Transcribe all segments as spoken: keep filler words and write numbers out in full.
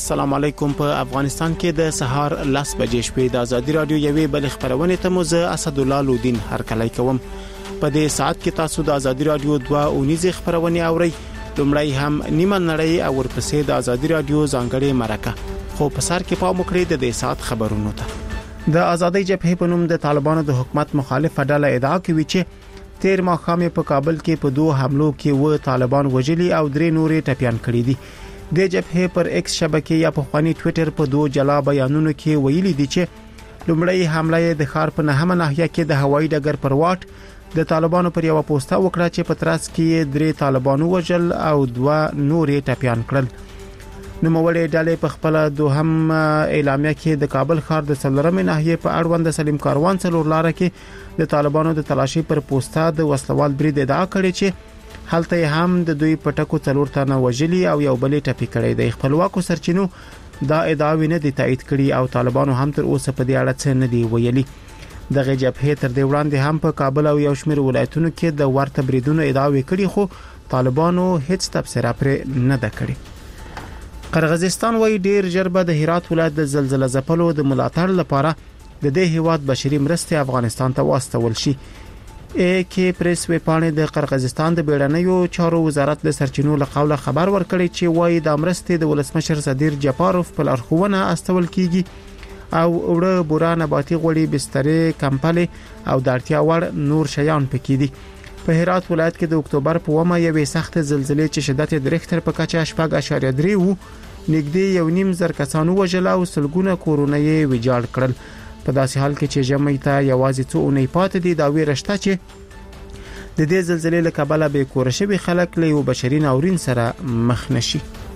السلام علیکم. په افغانستان کې د سهار لس بجې شپې د ازادي رادیو یوې بل خبرونه ته مو زه اسد الله لودین هرکلی کوم. په دې ساعت کې تاسو د ازادي رادیو دوه اونیزه خبرونه اورئ. لومړی هم نیمه نړۍ او ورپسې د ازادي رادیو ځانګړي مرکه. خو په سر کې پام وکړئ د دې ساعت خبرونو ته. د آزادۍ جبهې په نوم د طالبانو د حکومت مخالفه ډله ادعا کوي چې تیر ماښام په کابل کې په دوه حملو کې و طالبان وژلي او درې نورې ټپيان کړي دي. د جبهې پر ایکس شبکې یا په خواني ټوئیټر په دوه جلا بیانونو کې ویلي دي چې لومړی حمله د ښار په نهمه ناحیه کې د هوایي ډګر پر واټ د طالبانو پر یو پوسټه وکړه چې په ترڅ کې درې طالبانو وژل او دوه نورې ټپيان کړل. نوموړي ډلې په خپل دوهم اعلامیه کې د کابل ښار د څلورمې ناحیې په اړوند سلیم کاروان څلور لار کې د طالبانو د تلاشي پر پوسټه د وسلوال برید ادعا کړې چې هلته هم د دوی پټکو څلور تنه وژلي او یو بلې ټپي کړي دي. خپلواکو سرچینو دا ادعاوې نه دي تایید کړي او طالبانو هم تر اوسه په دې اړه څه نه دی ویلي. دغه جبهه تر دې وړاندې هم په کابل او یو شمېر ولایتونو کې د ورته بریدونو ادعاوې کړي خو طالبانو هیڅ تبصره پر نه ده کړې. قرغیزستان وایي ډیر ژر به د هرات ولایت د زلزلې ځپلو د ملاتړ لپاره د دې هیواد بشري مرستې افغانستان ته واستول شي. ا کې پریس ویپانې د قرغیزستان د بیړنیو چارو وزارت د سرچینو له قوله خبر ورکړی چې وایي د مرستې د ولسمشر صدیر جپاروف په لارښوونه استول کیږي او وړه بورا نباتي غوړي بسترې کمپلې او د اړتیا وړ نور شیان پکې دي. په هرات ولایت کې د اکتوبر په ومه یوې سخت زلزلې چې شدت یې د ریختر په کچه شپږ اعشاریه درې وو نږدې یو نیم زر کسانو وژل او سلګونه کورونه یې ویجاړ کړل. په داسې حال کې چې ژمي ته یوازې څو اونۍ پاتې دي دا ویرشته چې د دې زلزلې له کبله به کور شوي خلک له یو بشري ناورین سره مخ نشي.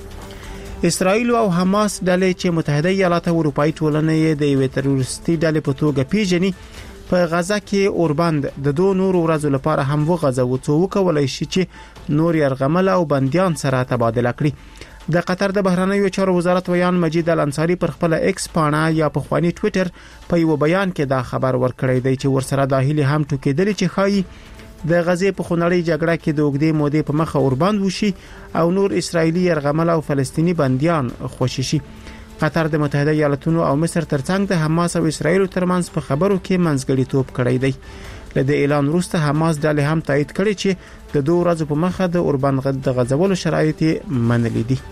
اسرائیل او حماس ډلې چې متحده ایالات او اروپאי ټولنې د یوې تروریستي ډلې په توګه پیژني په غزا کې اوربند د دوه نور ورځو لپاره هم وغځو څو وکولای شي چې نور يرغمل او بنديان سره تبادله کړي. د قطر د بهرنیو چارو وزارت ویان مجید الانصاری پر خپل ایکس پاڼه یا په خواني ټوئیټر په یو بیان کې دا خبر ورکړی دی چې ورسره داخلي هم ټوکېدل چې خایي د غزې په خونړۍ جګړه کې د اوږدې مودې په مخه اوربند وشي او نور اسرایلی يرغمل او فلسطینی بنديان خوشي شي. قطر د متحده ایالاتونو او مصر ترڅنګ د حماس او اسرایل ترمنځ په خبرو کې منځګړیتوب کړی دی. له دې اعلان وروسته حماس ډلې هم تایید کړي چې د دوه ورځې په مخه د اوربند د غځولو شرایط منلي دي.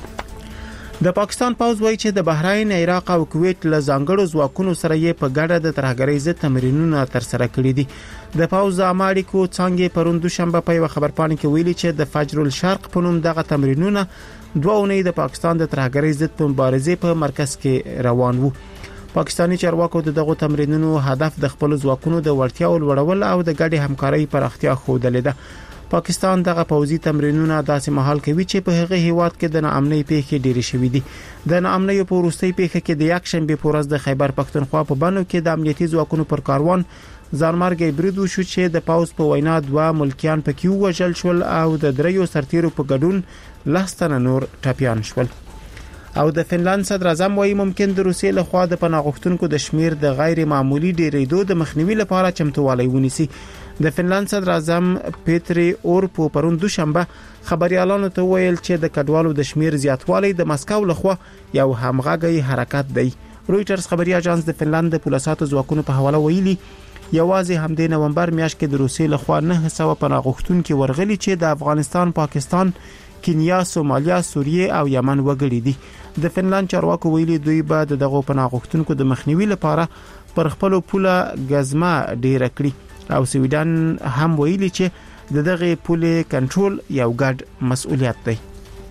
د پاکستان پوځ وایي چې د بحرین، عراق او کویت له ځانګړو ځواکونو سره یې په ګډه د ترهګرۍ ضد تمرینونه ترسره کړي دي. د پوځ د امریکو څنګه پروند دوشنبه په یو خبرپاڼه کې ویلي چې د فجر الشرق په نوم دغه تمرینونه دوه اونۍ د پاکستان د ترهګرۍ ضد مبارزې په مرکز کې روان وو. پاکستانی چارواکو دغه تمرینونو هدف د خپل ځواکونو د وړتیاو لوړول او د ګډې همکارۍ پراختیا خوده ده. پاکستان دغه پوځي تمرینونه داسې مهال کوي چې په هغه هیواد کې د ناامنۍ پیښې ډېرې شوې دي. د ناامنۍ په وروستۍ پیښه کې د یک شنبه په ورځ د خیبر پختونخوا په بانو کې د امنیتي ځواکونو پر کاروان ځانمرګي برید وشو چې د پاوز په وینا دوه ملکیان پکې وژل شول او د دریو سرتیرو په ګډون لستنه نور ټپيان شول. او د فنلند صدر اعظم وایي ممکن د روسیې له خوا د پناه غوښتونکو د شمیر د غیر معمولی ډیریدو د مخنیوي لپاره چمتووالی ونیسي. د فنلند صدر اعظم پیټری اورپو پرون دوشنبه خبريالانو ته ویل چې د کډوالو د شمیر زیاتوالی د مسکو له خوا یو همغږی حرکت دی. رويټرز خبري اژانس د فنلند د پولیساتو ځواکونو په حواله ویلي یوازې هم د نومبر میاشت کې د روسیې له خوا نه سوه پناه غوښتونکو ورغلي چې د افغانستان، پاکستان، کینیا، سومالیا، سوریه او یمن وګړي دي. د فنلند چارواکو ویلي دوی به دغه پناه غوښتونکو د مخنیوي لپاره پر خپل پوله غزما ډیر کړی او سویډن هم ویلي چې دغه پوله کنټرول یو ګډ مسؤلیت دی.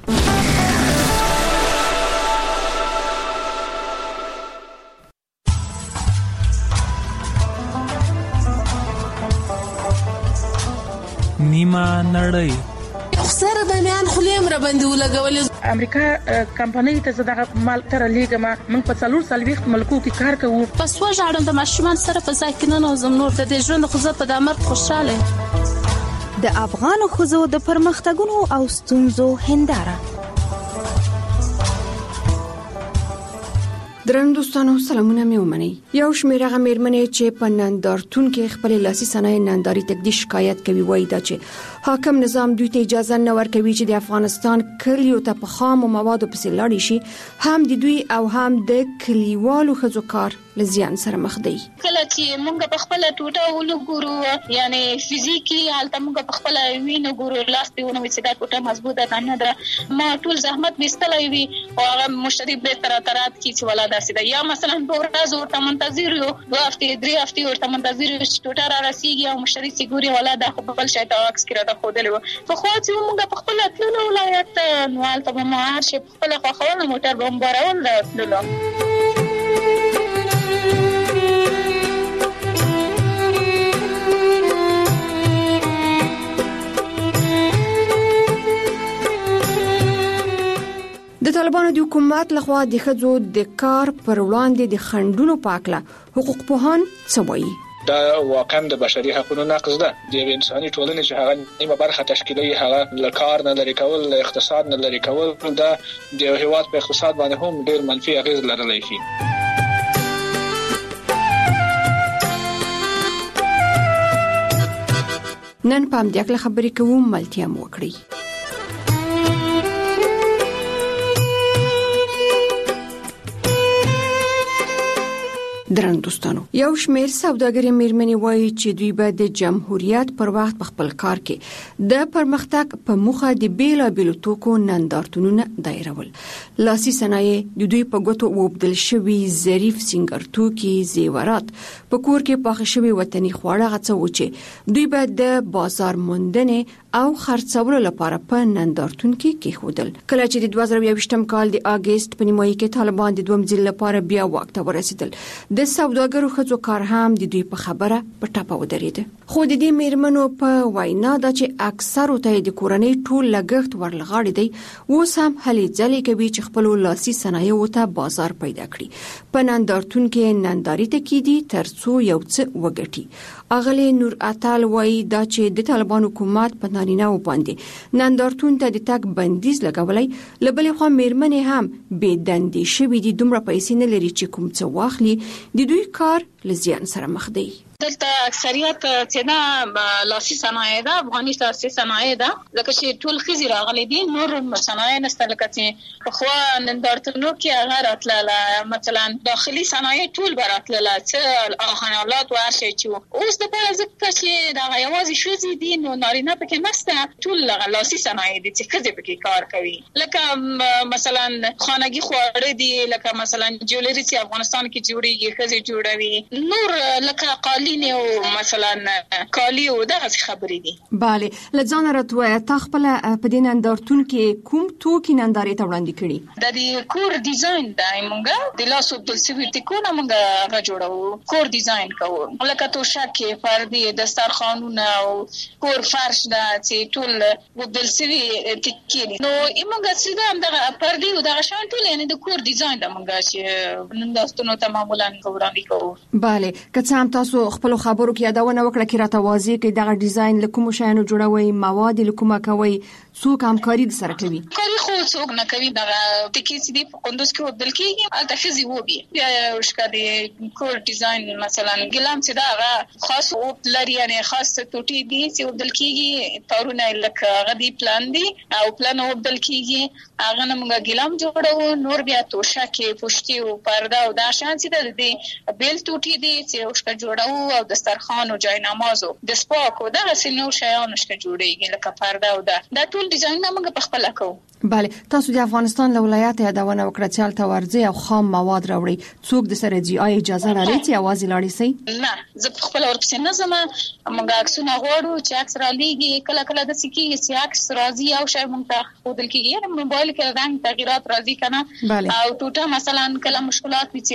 نیمه نړۍ سره د میان خلیم را باندې ولګولې. امریکا کمپنۍ ته زداغه مال تر لیګما من په څلور سلويخت ملکو کې کار کوو. پس وژاړم د ماشومان سره په ځای کې نه نوزم نور د دې ژوند خو زه په د مرګ خوشاله. د افغان خزو د پرمختګونو او ستونزو هنداره درنو دوستانو سلامونه مې ومنئ. یو شمېر هغه مېرمنې چې په نندارتون کې خپل لاسي صنایع ننداري تقدیر شکایت کوي وایي دا چې حاکم نظام دوی ته اجازه نه ورکوي چې د افغانستان کلیو ته په خامو موادو پسې لاړ شي، هم د دوی او هم د کلیوالو ښځو کار له زیان سره مخ دی. کله چې موږ په خپل ټوټه ولګورو یعنی فزیکی حالت موږ په خپل وینو ګورو لاس په ونه چې دا ټوټه مضبوطه نه ده، ما ټول زحمت وستلای وي او هغه مشتری به تر ترات کی چې ولا داسې ده، یا مثلا په ورځ ورته منتظر یو دوه هفتې درې هفتې ورته منتظر یو چې ټوټه را رسیږي او مشتری چې ګوري ولا دا خپل شي ته عکس کړه د خودلې و. په خو چې موږ په خپل تللو ولایت نو حالت به ما هر شي په خپل خواخونه موټر بمبارول راتللو. د طالبانو د حکومت لخوا د ښځو د کار پر وړاندې د خنډونو په اړه حقوق پوهان څه وایي؟ دا واقعا د بشري حقوقو نقض ده. د انساني ټولنې چې هغه نیمه برخه تشکیلوي هغه له کار نه لري کول، له اقتصاد نه لري کول، دا د یو هیواد په اقتصاد باندې هم ډېر منفي اغیز لرلی شي. نن په همدې اړه خبرې کوو، ملتیا مو وکړئ. درنو دوستانو، یو شمېر سوداګري مېرمنې وایي چې دوی به د جمهوریت پر وخت په خپل کار کې د پرمختګ په موخه د بیلابېلو توکو نندارتونونه دایرول. لاسي صنایع د دوی په ګوتو وبدل شوي ظریف سینګر توکي، زیورات، په کور کې پاخه شوي وطني خواړه غڅو چې دوی به د بازار موندنې او خرڅولو لپاره په نندارتون کې کېښودل. کله چې د دوه زره یوویشتم کال د اگست په نیمایي کې طالبان د دوم ځل لپاره بیا واک ته ورسېدل، د سوداګرو ښځو کار هم د دوی په خبره په ټاپه ودرېده. خو د دې مېرمنو په وینا دا چې اکثرو ته د کورنۍ ټول لګښت ورلغاړي دی، اوس هم هلې ځلې کوي چې خپل لاسي صنایعو ته بازار پیدا کړي. په نندارتون کې ننداري ته کېدي ترڅو یو څه وګټي. اغلی نور اتل وایي دا چې د طالبان حکومت په نارینه و باندې نندارتون ته د تګ بندیز لګولای، لبلې خو مېرمنې هم بې دندې شوي دي، دومره پیسې نه لري چې کوم څه واخلي، د دوی کار لزیان سره مخ دی. دلته اکثریت چې دا لاسي صنایع ده، افغاني لاسي صنایع ده، ځکه چې ټول ښځې راغلي دي، نور صنایع نشته. لکه چې پخوا نندارتونو کې هغه راتلله، مثلا داخلي صنایع ټول به راتلله، څه آهنالات و هر شی چې اوس دپاره ځکه چې دغه یوازې ښځې دي نو نارینه پکې نشته، ټول لاسي صنایع دي چې ښځې پکې کار کوي. لکه مثلا خانګي خواړه دي، لکه مثلا جولري چې افغانستان کې جوړیږي ښځې جوړوي، نور لکه قالین او مثلا کالی او دغه خبرې دي. bale لځان راتوي تا خپل په دې نندارتون کې کوم توکي ننداري ته وړاندې کړي؟ د دې کور ډیزاین د موږ د لاسو د سویټ کو نه موږ غا جوړو، کور ډیزاین کوو، لکه توشک، فردي، دسترخوانونه او کور فرش دا چې ټول د سوي ټکی نو موږ سیده دغه فردي او دغه شان ټول یعنی د کور ډیزاین د موږ چې نندارتونو ته معمولا وړاندې کوو. bale که هم تاسو خپل خبرو کې یادونه وکړه چې راته واضح کې دغه ډیزاین لکه شیانو جوړوي، مواد لکه کوي، څوک همکاري سره کوي؟ کاری خو څوک نه کوي. دغه ټکی چې دی په کندوز کې وبدل کېږي الته خزي وبي یا وشکا دی کور ډیزاین مثلا ګلام چې دا خاص او لري یعنی خاص ټوټي دي چې وبدل کېږي، تارونه لکه غدي پلان دي او پلان وبدل کېږي، هغه موږ ګلام جوړو، نور بیا توشک، پوشتي او پرده او دا شان چې د دې بیل ټوټي دي چې وشکا جوړو او دسترخوان او جای نمازو د سپاک او دغه سينو شیانو شته جوړيږي لکه پرده او دا دا ټول ډیزاین موږ په خپل کوو. bale تاسو د افغانستان له ولایت یادونه وکړه چې الته ورځي او خام مواد راوړي، څوک د سره جی آی اجازه لري چې आवाज لاړی سي؟ نه زه خپل ورپسې نه زما موږ عکسونه غواړو چې عکس را لېږي، کله کله د سکی چې عکس راځي او شای موږ ته خودل کېږي، یعنی موبایل کې رنګ تغیرات راځي کنه او ټوټه مثلا کله مشکلات وي چې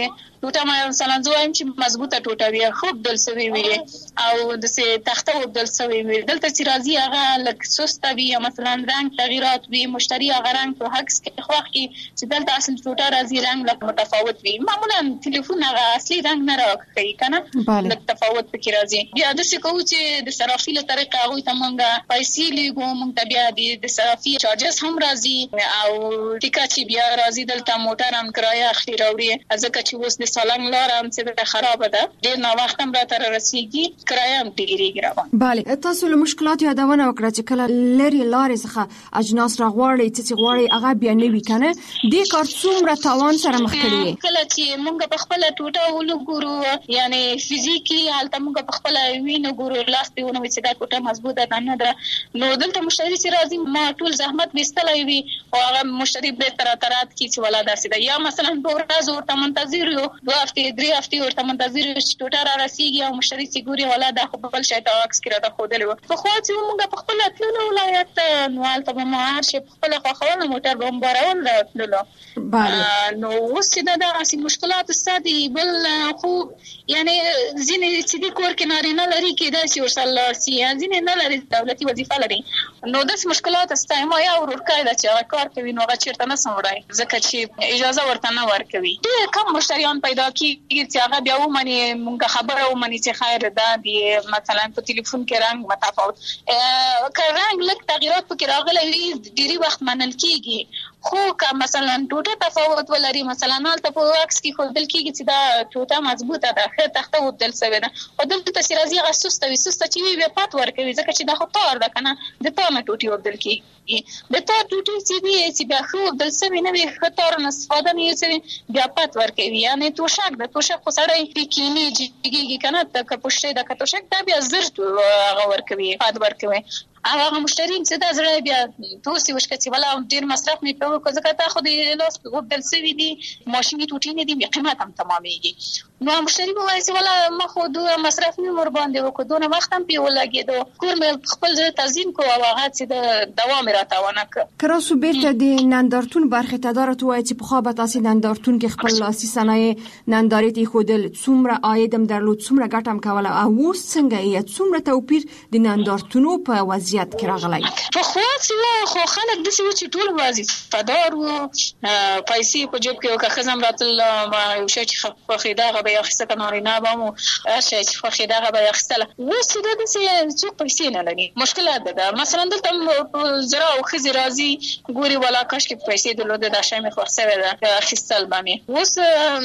ټوټه مثلا زوایم چې مضبوطه ټوټه وي خوب دل سوي وي او د سه تخته وبدل سوي وي دلته چې راځي هغه لک سست وي مثلا رنگ تغیرات وي مشتری هغه رنگ په حق کې خو کې چې دلته اصل ټوټه راځي رنگ لک متفاوت وي معمولا ټلیفون هغه اصلي رنگ نه راکړي کنه لک تفاوت پکې راځي بیا د څه کوو چې د صرافي له طریقه هغه ته مونږه پیسې لګو مونږ ته بیا د صرافي چارجز هم راځي او ټیکا چې بیا راځي دلته موټر هم کرایه اخلي راوړي ځکه چې اوس د سالنګ لار هم چې خراب ده ډیر نو وخت هم را تر رسیږي کرایه هم ډیریږي راوړي bale تاسو له مشکلات یادونه وکړه چې کله لري لارې څخه اجناس راغواړي چې غواړي هغه بیا نه وی کنه د کار څومره تاوان سره مخ کړي کله چې مونږ په خپل ټوټه ولګورو یعنی فزیکلی حالت مونږ په خپل وینو ګورو لاس په ونه چې دا ټوټه مضبوطه نه ده نو دلته مشتری چې راځي ما ټول زحمت وستلای وي او هغه مشتری به تر ترات کی چې ولا داسې ده یا مثلا دوه ورځې ورته منتظر یو دوه هفته درې هفته ورته منتظر یو چې ټوټه را رسیږي او مشتری چې ګوري ولا د خپل شي ته عکس کړه د خودلو په خو چې موږ په خپل اتلو ولایت نو حالت به ما هر شي په خپل خوونه موټر بمبارول راتللو نو اوس چې دا اصلي مشکلات ستاسو بل خو یعنی ځینې چې د کور کې نارینه لري کې دا چې ورسره سي ځینې نه لري دولتي وظیفه لري نو د مشکلات ستاسو ما یا ورکای دا چې کار کوي نو هغه چیرته نه سمړای ځکه چې اجازه ورته نه ورکوي ډېر کم مشتریان پیدا کیږي چې هغه بیا ومني مونږه خبره ومني چې خیر ده دی مثلا په ټلیفون کې رنگ متفاوت که رنگ لږ تغیرات پکې راغلي وي ډېری وخت منل کیږي خو که مثلا ټوټه تفاوت ولري مثلا حالت په عکس کې خو دل کیږي چې دا ټوټه مضبوطه ده خې تخته ودل سوي ده او دلته چې راځي هغه سسته وي سسته چې وي بیا پات ورکوي ځکه چې دا خو تار ده کنه د تار نه ټوټي ودل کیږي د تار ټوټي چې وي چې بیا خو دل سوي نه وي خطر نه استفاده نه کوي بیا پات ورکوي یعنی توشک د توشک خو سړی پکینی جګیږي کنه د کپوشه د کټوشک دا بیا زرت هغه ورکوي پات ورکوي هغه مشتری چې دا زړه بیا توسي وشکتي ولا ډیر مصرف نه پیو کو ځکه تا خو د لاس وبدل سوي دي ماشيني ټوټي نه دي قیمت هم تمامېږي نو مشتری به وایي ولا ما خو دوه مصرف نه مر باندې وکړو دونه وخت هم پیو لګیدو کور مې خپل ځای تنظیم کو او هغه چې د دوام راتاونه ک کراسو بیرته د نندارتون برخه تدارت وایي چې په خو به تاسو نندارتون کې خپل لاسي صنایع نندارې خودل څومره عاید هم درلود څومره ګټه هم کوله او اوس څنګه یې څومره توپیر د نندارتونو په وضعیت کې راغلی په خو چې خو خلک د څه چې ټول وظیفه‌دار وو پیسې په جیب کې او که خزم راتل یو شی چې په خیداغه به اخیسته کنارینه بمو اشي چې په خیداغه به اخیستله اوس د دې څه پیسې نه لري مشکلات ده مثلا دلته زرا او خزي راځي ګوري ولا کاش کې پیسې دلته د شای مې خرڅه ده اخیستل بمه اوس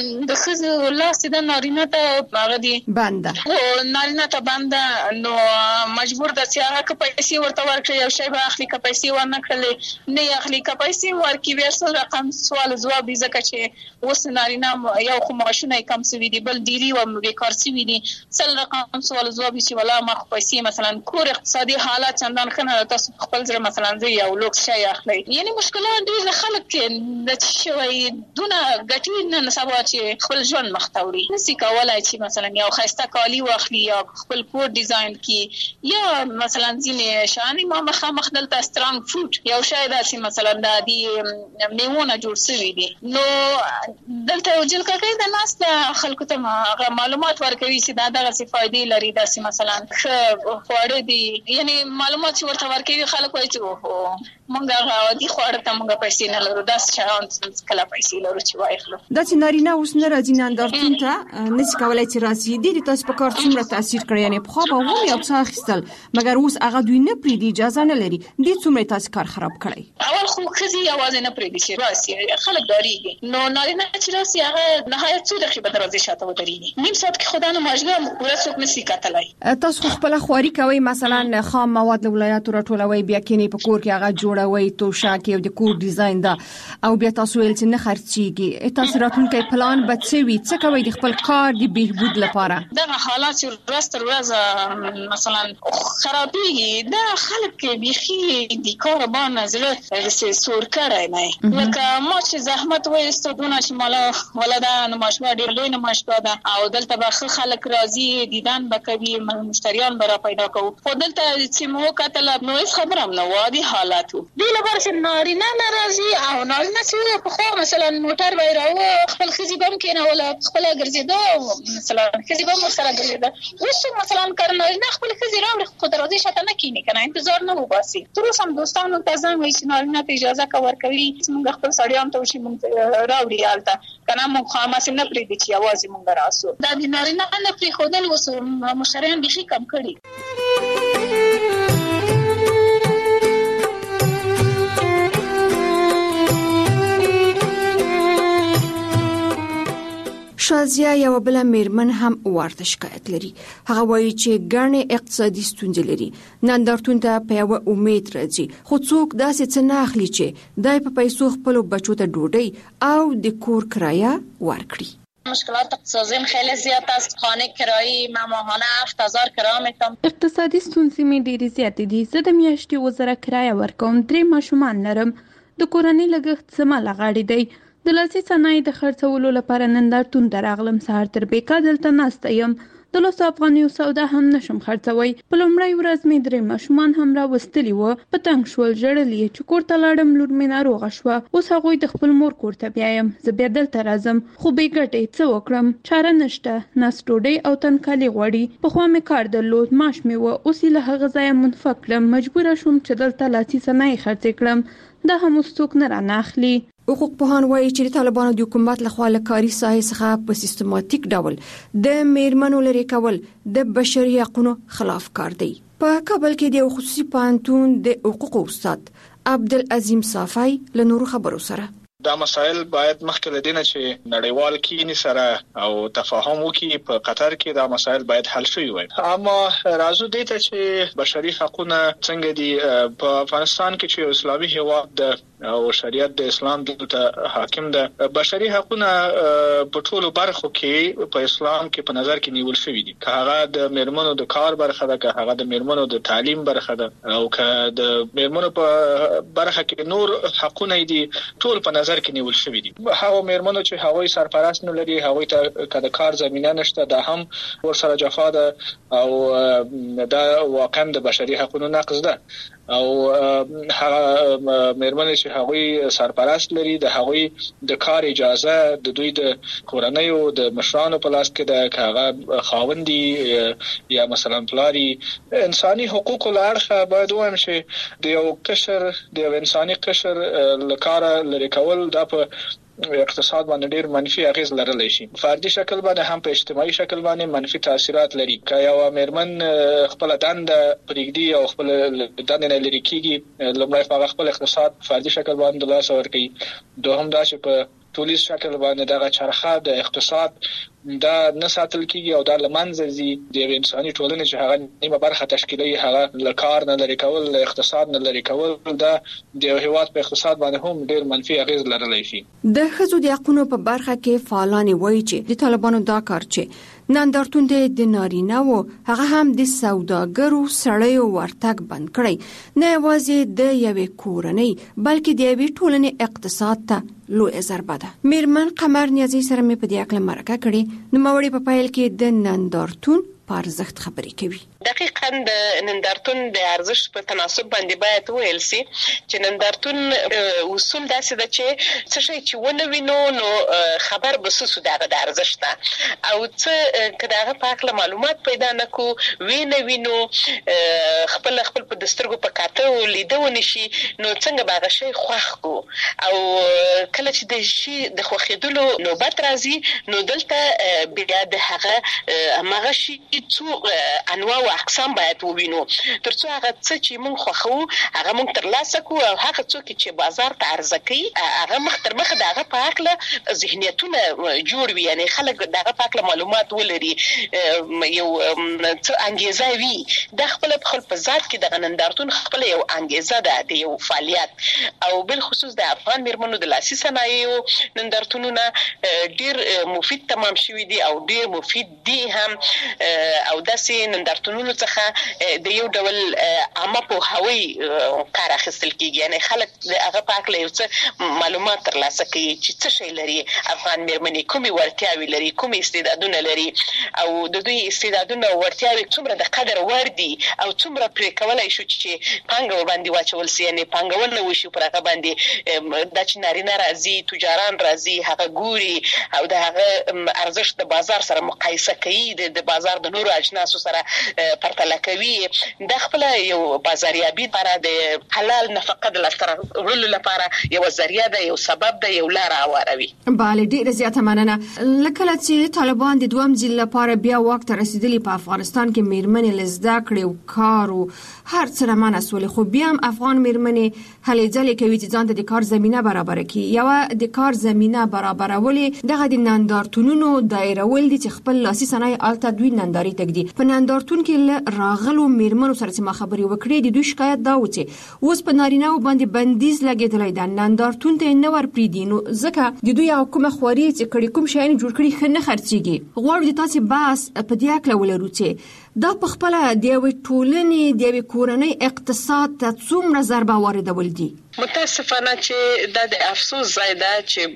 د خزي لاس د نارینه ته هغه دي بنده او نارینه ته بنده نو مجبور د سیاحه کې پیسې ورته ورکړي او شی به اخلي که پیسې ورنه کړلې نه اخلي که پیسې ورکړي ورسره رقم سوال جواب ځکه چې اوس نارینه یو خو معاشونه کم سوي دي بل ډیری و بیکار سوي دي سل رقم سوال جواب چې ولا ما پیسې مثلا کور اقتصادي حالات چندان خنه تاسو خپل ځر مثلا زه یو لوکس شی اخلي یعنی مشکلات ډیر خلک کې د شوي دونه غټي نه سبا چې خپل ژوند مختوري نسی کولای چې مثلا یو خسته کالی واخلي یا خپل کور ډیزاین کی یا مثلا ځینې شانې ما مخه مخدلته سترانګ فوډ یو شی داسې مثلا د دې میوونه جوړ شوی دي نو دلته یو جلکه کې د ناس د خلکو ته معلومات ورکوي چې دا دغه څه فائدې لري داسې مثلا خواړه دي یعنی معلومات ورته ورکوي خلک وایي چې مونږ هغه دي خواړه ته مونږ پیسې نه لرو داس چې کله پیسې لرو چې وایخلو دا چې نارینه اوس نه راځي نندارتون ته نسی کولای چې راځي دي تاسو په کار څومره تاثیر کړی یعنی په خو به هم یو څه اخیستل مګر اوس هغه دوی نه پریدي اجازه نه لري دې څومره تاسو کار خراب کړی اول خو خزي आवाज نه پریدي چې راسي خلک داریږي نو نارینه چې راسي هغه نهایت څو دقیقې به دروازه شاته ودرېږي نیم ساعت کې خدانه ماجګه ورڅوک نسی کتلای تاسو خپل خواري کوي مثلا خام مواد له ولایت راټولوي بیا کینی په کور کې هغه جوړوي توشک او د کور ډیزاین دا او بیا تاسو ویل چې نه خرڅيږي تاسو راتلونکي پلان به څه وي څه کوي د خپل کار د بهبود لپاره دا حالات چې راست ورځ مثلا خرابېږي دا خلک کې بيخي د کار باندې زړه سور کړای نه لکه ما چې زحمت وایسته دونه چې مالا ولدا نماشوا ډیر لوی نماشوا ده او دلته به خلک راځي دیدن بکوي مشتریان برا پیدا کوو خو دلته چې مو کتل نو هیڅ خبره هم نه وادي حالاتو دی لپاره چې نارینه ناراضي او نارینه چې په خو مثلا موټر وایراو خپل خزي بم کینه ولا خپل ګرځیدو مثلا خزي بم سره ګرځیدو اوس مثلا کارنه نه خپل خزي راوړي خو درازي شته نه کینی کنه انتظار نه وباسي تر اوسه هم دوستانو ته ځم وایي چې نارینه ته اجازه کا ورکوي موږ خپل سړیان ته وشي موږ راوړي حالت کنه موږ خامس نه پرې دي چې आवाज موږ راسو دا د نارینه نه پرې خودل وسو مشران به کم کړي شازیا یو بل میرمن هم ورته شکایت لري. هغه وایي چې ګڼې اقتصادي ستونزې لري. نندارتون ته په یو امید راځي خو څوک داسې څه نه اخلي چې دای په پیسو خپل بچو ته ډوډۍ او د کور کرایه ورکړي. مشکلات اقتصادی خیلی زیاد است. خانه کرایی ما ماهانه هفت هزار کرایه میتونم. اقتصادي ستونزې مې ډېرې زیاتې دي. زه د میاشتې اووه زره کرایه ورکوم. درې ماشومان لرم. د کورنۍ لګښت زما له غاړې دی. د لاسي صنایع د خرڅولو لپاره نندارتون ته راغلم. سهار تر بیکا دلته ناسته یم. د لسو افغانیو سودا هم نشم خرڅوي. په لومړۍ ورځ مې درې ماشومان هم راوستلي وو. په تنګ شول، ژړل یې چې کور ته لاړم. لور مې ناروغه شوه. اوس هغوی د خپل مور کور ته بیایم. زه بیا دلته راځم خو بې ګټې څه وکړم؟ چاره نشته. ناست ډوډۍ او تنکالي غواړي. پخوا مې کار درلود، معاش مې وه. اوس یې له هغه ځایه منفک کړم. مجبوره شوم چې دلته لاسي صنایع خرڅې کړم. دا هم اوس څوک نه رانه اخلي. حقوق پوهان وایي چې د طالبانو د حکومت لخوا له کاري ساحې څخه په سیستماتیک ډول د میرمنو لرې کول د بشري حقوقو خلاف کار دی. په کابل کې د خصوصي پوهنتون د حقوقو استاد عبدالعظیم صافی له نورو خبرو سره دا مسائل باید مخکې لدینه چې نړیوال کینی سره او تفاهم وکړي. په قطر کې دا مسائل باید حل شي وي. اما راځو دې ته چې بشري حقوقونه څنګه دي په افغانستان کې چې اسلامي هیواد او شریعت د اسلام د حاکم ده. بشري حقوقونه په ټولو برخو کې په اسلام کې په نظر کې نیول شوی دي. که هغه د میرمنو د کار برخه ده، که هغه د میرمنو د تعلیم برخه ده، او که د میرمنو په برخه کې نور حقوقونه دي، ټول په نظر کې نیول شوی دي. هغه میرمنو چې هغوی سرپرست نه لري، هغوی ته کله کار زمينه نشته، دا هم ورسره جفا ده او دا واقعا د بشري حقوقو نقض ده. او هغه میرمنې چې هغوی سرپرست لري، د هغوی د کار اجازه د دوی د کورنۍ او د مشرانو په لاس کې ده، که هغه خاوندي یا مثلا پلاری. انساني حقوقو له اړخه باید وایم چې د یو قشر د یو انساني قشر له کاره لرې کول دا په اقتصاد باندې ډیر منفي اغیز لرلی شي. فردي شکل باندې هم په اجتماعي شکل باندې منفي تاثیرات لري. که یو میرمن خپل دنده پرېږدي او خپل دنده نه لري کیږي، لومړی په خپل اقتصاد فردي شکل باندې لاس ورکړي. دوهم دا چې په ټولیز شکل باندې دغه چرخه د اقتصاد دا نه ساتل کیږي او دا لمنځه ځي. د انساني ټولنې چې هغه نیمه برخه تشکیلوي، هغه له کار نه لري کول، له اقتصاد نه لري کول، دا د هیواد په اقتصاد باندې هم ډیر منفي اغیز لرلی شي. د ښځو د حقوقو په برخه کې فعالان وایي چې د طالبانو دا کار چې نندارتون د نارینه وو هغه هم د سوداګرو سړیو ورتګ بند کړی، نه یوازې د یوې کورنۍ بلکې د یوې ټولنې اقتصاد ته لوی ضربه ده. میرمن قمر نیازی سره مې په دې اړه مرکه کړې. نو موري په پایل کې د نندارتون په ارزښت خبرې کوي. دقیقاً د نندارتون د ارزښت په تناسب باندې باید ویل سي چې نندارتون اصول داسې ده چې څه شي چې ونه وینو نو خبر بسوسو دغه د ارزښت نه، او څه کداغه په اړه معلومات پیدا نکو وینه وینو خپل خپل په دسترګو په کاته لیدو نشي، نو څنګه باغ شي خوښ کو. او کله چې د شي د خوخیدلو نوبت راځي نو دلته بیا د هغه هغه شي څو انواع او اقسام باید ووینو، ترڅو هغه څه چې موږ خوښو هغه موږ ترلاسه کوو، او هغه څوک چې بازار ته عرضه کوي هغه مخ تر مخ دغه په اړه ذهنیتونه جوړ وي، یعنی خلک دغه په اړه معلومات ولري، یو څه انګیزه وي. د خپل خپل په ذات کې د نندارتون خپل یو انګیزه ده، د یو فعالیت. او بل خصوص د افغان میرمنو د لاسي صنایعو نندارتونونه ډیر مفید تمام شوي دي او ډیر مفید دي هم، او داسې نندارتونونو څخه د یو ډول عامه پوهاوی کار اخیستل کیږي، یعنی خلک هغه په اړه یو څه معلومات ترلاسه کوي چې څه شی لري افغان میرمنې، کومې وړتیاوې لري، کومې استعدادونه لري، او د دوی استعدادونه او وړتیاوې څومره د قدر وړ دي او څومره پرې کولای شو چې پانګه باندې واچول سي، یعنی پانګونه وشي پر هغه باندې د چنارینه راځي، تجاران راځي، هغه ګوري او د هغه ارزښت د بازار سره مقایسه کوي، د بازار د نورو اجناسو سره پرتله کوي. د خپل یو بازاریابي لپاره د حلال نفقه د لاسته راوړلو لپاره یو ذریعہ ده، یو سبب ده، یو لار هواروي. بله، ډیره زیاته مننه. لکه چې طالبان د دویم ځل لپاره بیا واک ته رسیدلی په افغانستان کې میرمنې لزده کړې او کار او هر څه رامنه سولې، خو بیا هم افغان میرمنې هلې ځلې کوي چې ځان ته د کار زمینه برابر کړي. یو د کار زمینه برابرولې دغه د نندارتونونو دایرول دي چې خپل لاسي صنایع الته دوی ننداري تګدي. په نندارتون کې راغلو میرمنو سره چې ما خبرې وکړې د دوی شکایت دا و چې اوس په نارینه باندې بندیز لګېدلی ده، نندارتون ته نه ورپریږدي، نو ځکه د دوی حکومت خوري چې کړي کوم شیان جوړ کړي ښه نه خرڅېږي. غواړو د تاسې بحث په دې اړه ولرو چې دا په خپله د یوې ټولنې د یوې کورنۍ اقتصاد ته څومره ضربه واردول دي. متاسفانه چې دا د افسوس ځای ده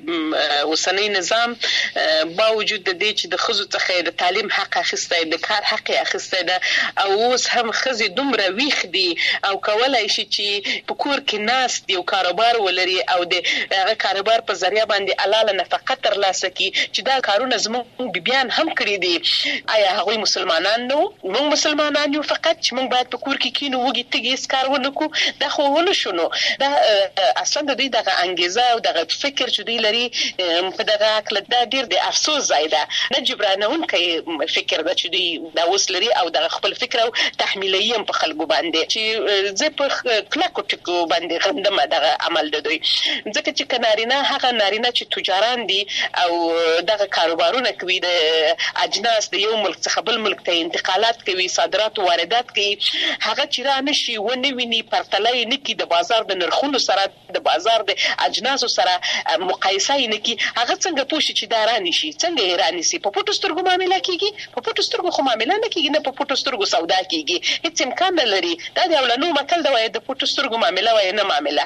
چې اوسنی نظام با وجود د دې چې د ښځو څخه د تعلیم حق اخیستی، د کار حق اخیستی ده او اوس هم ښځې دومره ویښ دي او کولای شي چې په کور کې ناست دي او کاروبار ولري او د هغه کاروبار په ذریعه باندې حلاله نفقه ترلاسه کړي، چې دا کارونه زموږ بیبیان هم کړي دي. آیا هغوی مسلمانان نو؟ موږ مسلمانان یو، فقط چې موږ باید په کور کې کینو وږي تږي هېڅ کار ونه کړو، دا خو ونه شو. نو دا اصلا د دوی دغه انګیزه او دغه فکر چې دوی لري په دغه عقل دا ډیر د افسوس ځای ده، نه جبرانونکی فکر ده چې دوی دا اوس لري او دغه خپل فکر او تحمیلوي هم په خلکو باندې چې زه په کلکو ټکو باندې غندم دغه عمل د دوی. ځکه چې که نارینه هغه نارینه چې تجاران دي او دغه کاروبارونه کوي، د اجناس د یو ملک څخه بل ملک ته انتقالات کوي، صادرات او واردات کوي، هغه چې را نشي ونه ویني، پرتله یې نه کړي د بازار د نرخونو سره، د بازار د اجناسو سره مقایسه یې نه کړي، هغه څنګه پوه شي چې دا را نشي، څنګه یې را نیسي؟ په پټو سترګو معامله کېږي؟ په پټو سترګو خو معامله نه کېږي، نه په پټو سترګو سودا کېږي، هېڅ امکان نه لري. دا د اولنو متل دی، د پټو سترګو معامله وایي نه معامله.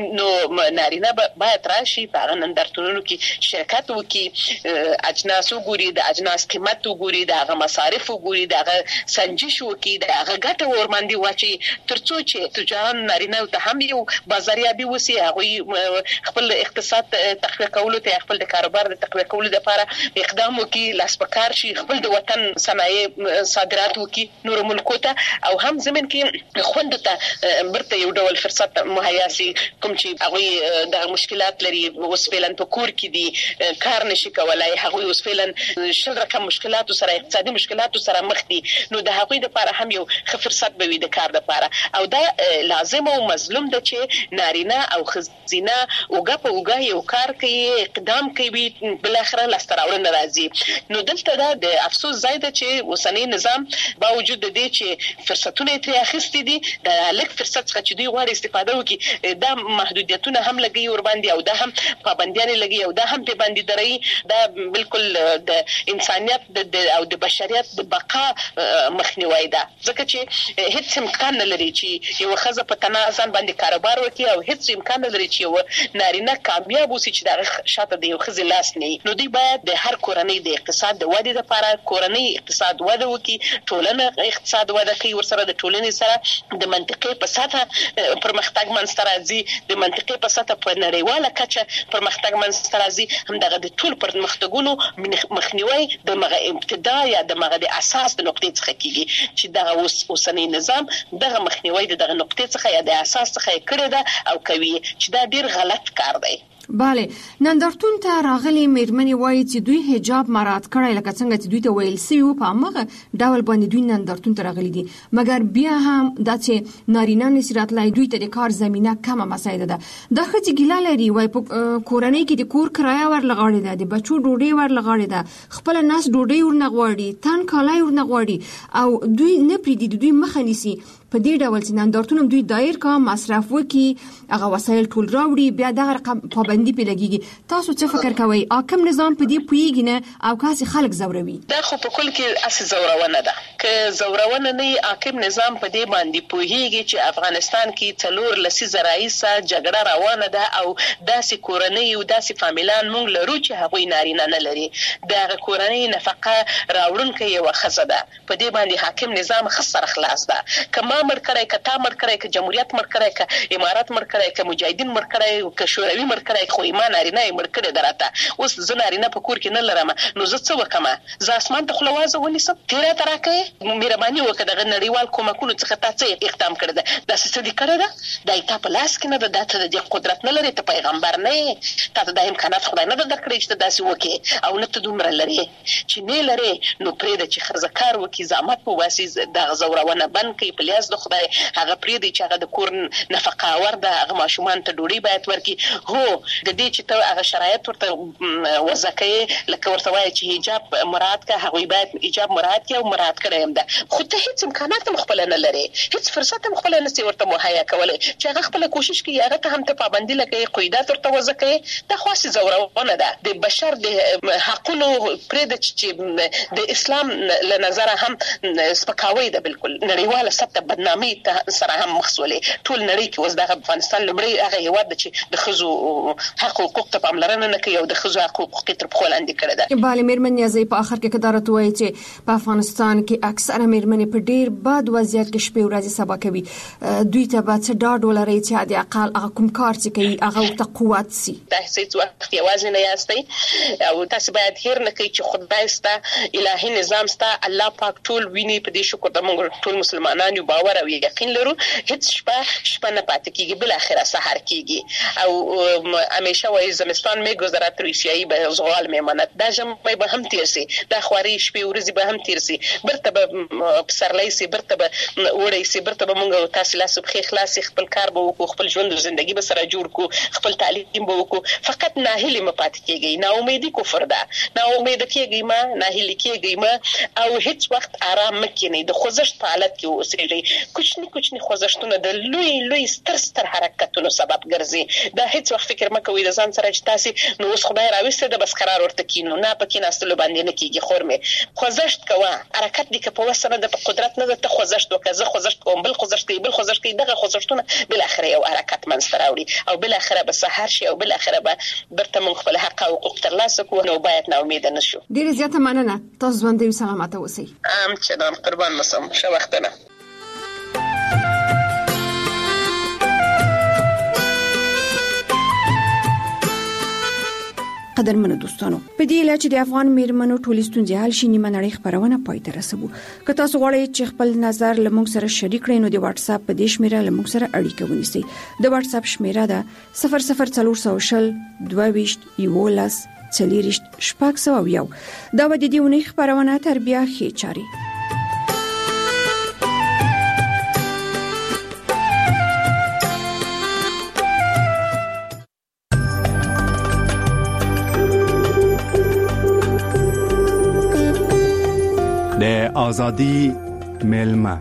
نو نارینه باید راشي په هغه نندارتونونو کې شرکت وکړي، اجناس وګوري، د اجناس قیمت وګوري، د هغه مصارف وګوري، د هغه سنجش وکړي، د هغه ګټه ورباندې واچوي، تر څو چې تجاران نارینه ته هم یو بازاریابي وسي، هغوی خپل اقتصاد تقویه کولو ته، خپل د کاروبار د تقویه کولو لپاره اقدام وکړي، لاس په کار شي، خپل د وطن صنایع صادرات وکړي نورو ملکو ته، او هم زمین کې خوندو ته برته یو ډول فرصت مهیا سي. کوم چې هغوی د مشکلات لري، اوس فعلا په کور کې دي، کار نشي کولای، هغوی اوس فعلا شل رقم مشکلاتو سره، اقتصادي مشکلاتو سره مخ دي، نو د هغوی لپاره هم یو ښه فرصت به وي د کار لپاره. او دا لازم او مظلوم ده چې نارینه او ښځینه اوږه په اوږه یو کار کوي، اقدام کوي، بالاخره لاسته راوړنه راځي. نو دلته دا د افسوس ځای ده چې اوسنی نظام با وجود د دې چې فرصتونه یې ترې اخیستي دي، د لږ فرصت څخه چې دوی غواړي استفاده وکړي، دا محدودیتونه هم لګوي ورباندې او دا هم پابندیانې لګوي او دا هم پې باندې دروي. دا بالکل د انسانیت او د بشریت د بقا مخنیوی ده، ځکه چې هیڅ امکان نه لري چې یو ښځه په تنها ځان باندې کاروبار وکړي او هیڅ امکان نه لري چې یو نارینه کامیاب اوسي چې د شاته د یو ښځې لاس نه وي. نو دوی باید د هر کورنۍ د اقتصاد د ودې لپاره کورنۍ اقتصاد وده وکړي، ټولنه اقتصاد وده کوي، ورسره د ټولنې سره د منطقې په سطحه پرمختګ منځته راځي، د منطقې په سطحه په نړیواله کچه پرمختګ منځته راځي. همدغه د ټول پرمختګونو مخنیوی د مغه ابتدا یا د مغه د اساس د نقطې څخه کیږي چې دغه اوسنی نظام دغه مخنیوی دغه نقطې څخه یا د اساس څخه کړی ده او کوي، چې دا ډیر غلط کار دی. بله، نندارتون ته راغلي میرمنې وایي چې دوی حجاب مراعات کړی، لکه څنګه چې دوی ته ویل سوي په هماغه ډول باندې دوی نندارتون ته راغلي دي، مګر بیا هم دا چې نارینه نشي راتلی، دوی ته د کار زمینه کمه مسایده ده. دا ښځې ګیله لري، وایي په کورنۍ کې د کور کرایه ورلغاړې ده، د بچو ډوډۍ ورلغاړې ده، خپله نس ډوډۍ ورنه غواړي، تن کالای ورنه غواړي او دوی نه پرېږدي، د دوی مخه نیسي. په دې ډول چې نندارتون هم دوی دایر کا مصرف وکړي، هغه وسایل ټول راوړي، بیا دغه رقم پابندي پې لګېږي. تاسو څه فکر کوئ؟ حاکم نظام په دې پوهېږي نه او کاسې خلک ځوروي؟ دا خو په کل کې اسې ځورونه ده. که ځورونه نه وي، حاکم نظام په دې باندې پوهېږي چې افغانستان کې څلور لسیزه راهیسه جګړه روانه ده او داسې کورنۍ او داسې فامیلان موږ لرو چې هغوی نارینه نه لري، د هغه کورنۍ نفقه راوړونکې یوه ښځه ده. په دې باندې حاکم نظام ښه سره خلاص ده. که ما مړ کړی که تا مړ کړی که جمهوریت مړ کړی که امارات مړ کړی که مجاهدین مړ کړی که شوروي مړ کړی خو ایمان نارینه یې مړ کړی دراته اوس زه نارینه په کور کې نه لرم نو زه څه وکړم زه اسمان ته خوله وازه ونیسم تیره ته راکوې مهرباني وکړه دغه نړیوال کومکونو څخه تا څه اقدام کړی ده داسې څه دې کړی ده دا یې تا په لاس کې نه ده دا ته د دې قدرت نه لرې ته پیغمبر نه یې تا ته دا امکانات خدای نه ده درکړی چې ته داسې وکړې او نه ته دومره لرې چې نه لرې نو پرېږده چې ښځه کار وکړي زحمت وباسي دغه زورونه بند کړي په لیاز د خدای هغه پرېږدي چې هغه د کور نفقه آور ده هغه ماشومانو ته ډوډۍ باید ورکړي هو د دې چې ته هغه شرایط ورته وضع کوې لکه ورته وایي چې حجاب مراعات کړه هغوی باید حجاب مراعات کړي او مراعات کړی هم ده خو ته هېڅ امکانات هم خپله نه لرې هېڅ فرصت هم خپله نسې ورته مهیا کولی چې هغه خپله کوشش کوي هغه ته هم ته پابندي لګوې قیودات ورته وضع کوې دا خو هسې ځورونه ده د بشر د حقونو پرېږده چې د اسلام له نظره هم سپکاوی ده بالکل نړیواله سطح بدنامي سره هم مخ سولې ټول نړۍ کې اوس دغه افغانستان لومړی هغه هېواد ده چې د ښځو حق او حقوق ته پاملرنه نه کوي او د ښځو حق او حقوق یې تر پښو لاندې کړی ده. بله مېرمن نیازۍ په آخر کې که دا راته ووایي چې په افغانستان کې اکثره مېرمنې په ډېر بد وضعیت کې شپې ورځې سبا کوي دوی ته به څه ډاډ ولرئ چې د اقل هغه کوم کار چې کوي هغه ورته قوت سي تاسو هیڅ وخت یوازې نه یاستئ او تاسو باید هیر نه کوئ چې خدای ستا الهي نظام ستا الله پاک ټول ویني په دې شکر د موږ ټول مسلمانان یو باور او یقین لرو هیڅ شپه شپه نه پاتې کیږي بل اخره سحر کیږي او همیشه وایي زمستان می گذرات روسیایی به زغال میماند دا ژمی به هم تیر سي دا خواري شپې ورځې به هم تیر سي برته به پسرلی سي برته به وړی سي برته به موږ تاسو لاس په خلاص خپل کار به وکړو خپل ژوند او ژوندۍ به سره جوړ کو خپل تعلیم به وکړو فقط ناهیلي مه پاتې کیږئ ناامیدي کفر ده ناامید کیږئ ما ناهیلي کیږئ ما او هیڅ وخت آرام مه کینئ د خوځښت په حالت کې اوسئ کوچني کوچني خوځښتونه د لوی لوی ستر ستر حرکتونو سبب ګرځي دا هیڅ وخت فکر مه کوئ د ځان سره چې تاسې نو اوس خدای راوسته د بس قرار ورته کینو نه په کیناستلو باندې نه کیږي خور مې خوځښت کوه حرکت دې که په وس نه د قدرت نه ته خوځښت وکړه زه خوځښت کوم بل خوځښت کوي بل خوځښت کوي دغه خوځښتونه بل اخره یو حرکت منځته راوړي او بل اخره به سحر شي او بل اخره به برته موږ خپل حق او حقوق ترلاسه کوو نو باید ناامیده نشو. ډیره زیاته مننه تاسو ژوندۍ او سلامته اوسئ. ام چې نام قربان مسم ښه وختونه. قدرمنو دوستانو په دې علاج د افغان میرمنو ټولې ستونزې حل شي نیمه نړۍ خبرونه پای ته رسوو. که تاسو غواړئ چې خپل نظر له موږ سره شریک کړئ نو د واتس اپ په دې شمیره له موږ سره اړیکه ونیسئ. د واتس اپ شمیره ده صفر صفر څلور سوه شل دوه ویشت یولس څلېرویشت شپږ سوه او یو. دا به د دې اونۍ خبرونه تر بیا ښې چارې. د آزادی ملما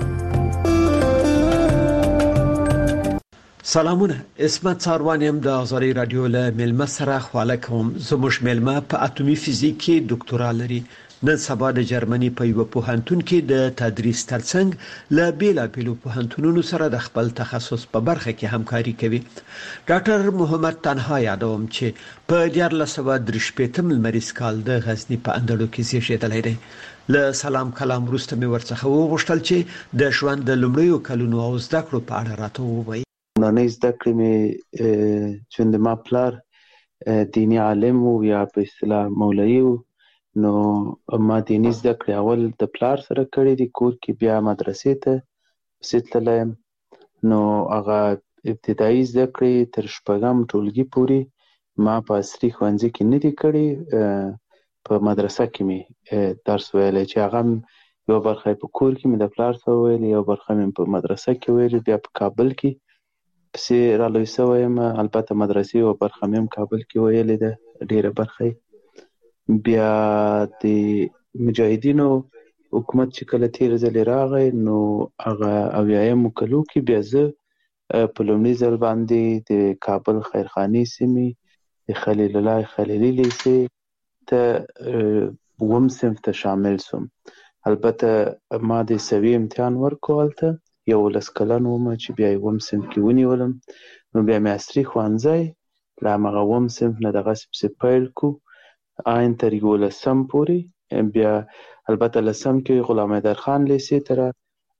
سلامونه اسمت ساروانیم د آزادی رادیو له ملما سره خواله کوم. زموږ ملما په اتمی فزیک کې ډاکټورا لري. نن سبا د جرمني په یو پوهنتون کې د تدریس ترڅنګ له بیلابیلو پوهنتونونو سره د خپل تخصص په برخه کې همکاري کوي. ډاکټر محمد تنها یادوم چې په دیارلس سوه درې شپېتم لمریز کال د غزنی په اندړو کې زیږیدلی دی. له سلام کلام وروسته مې ورڅخه وغوښتل چې د ژوند د لومړیو کلونو او زده کړو په اړه راته ووایي. نانې زده کړې مې چې د ما پلار دیني عالم و یا په اصطلاح مولوي و نو ما دیني زده کړې اول د پلار سره کړې دي کور کې بیا مدرسې ته پسې تللی یم نو هغه ابتدایي زده کړې تر شپږم ټولګي پورې ما په عصري ښوونځي کې نه دي کړې په مدرسه کې مې درس ویلی چې هغه یو برخه په کور کې مې د پلار سره ویلي یو برخه مې په مدرسه کې ویلي بیا په کابل کې پسې رالوی سوی یم البته مدرسې یو برخه مې هم کابل کې ویلې ده ډېره برخه بیا د مجاهدینو حکومت چې کله تېر ځلې راغی نو هغه اویایمو کلو کې بیا زه په لومړي ځل باندې د کابل خیرخانې سیمې د خلیل الله خلیلي لیسې ته اووم صنف ته شامل سوم. البته ما د سوي امتحان ورکړو هلته یولس کلن ومه چې بیا اووم صنف کې ونیولم نو بیا مې عصري ښوونځی له همغه اووم صنف نه دغسې پسې پیل کړو آین تر یولسم پورې بیا البته لسم کې غلام حیدرخان لیسې ته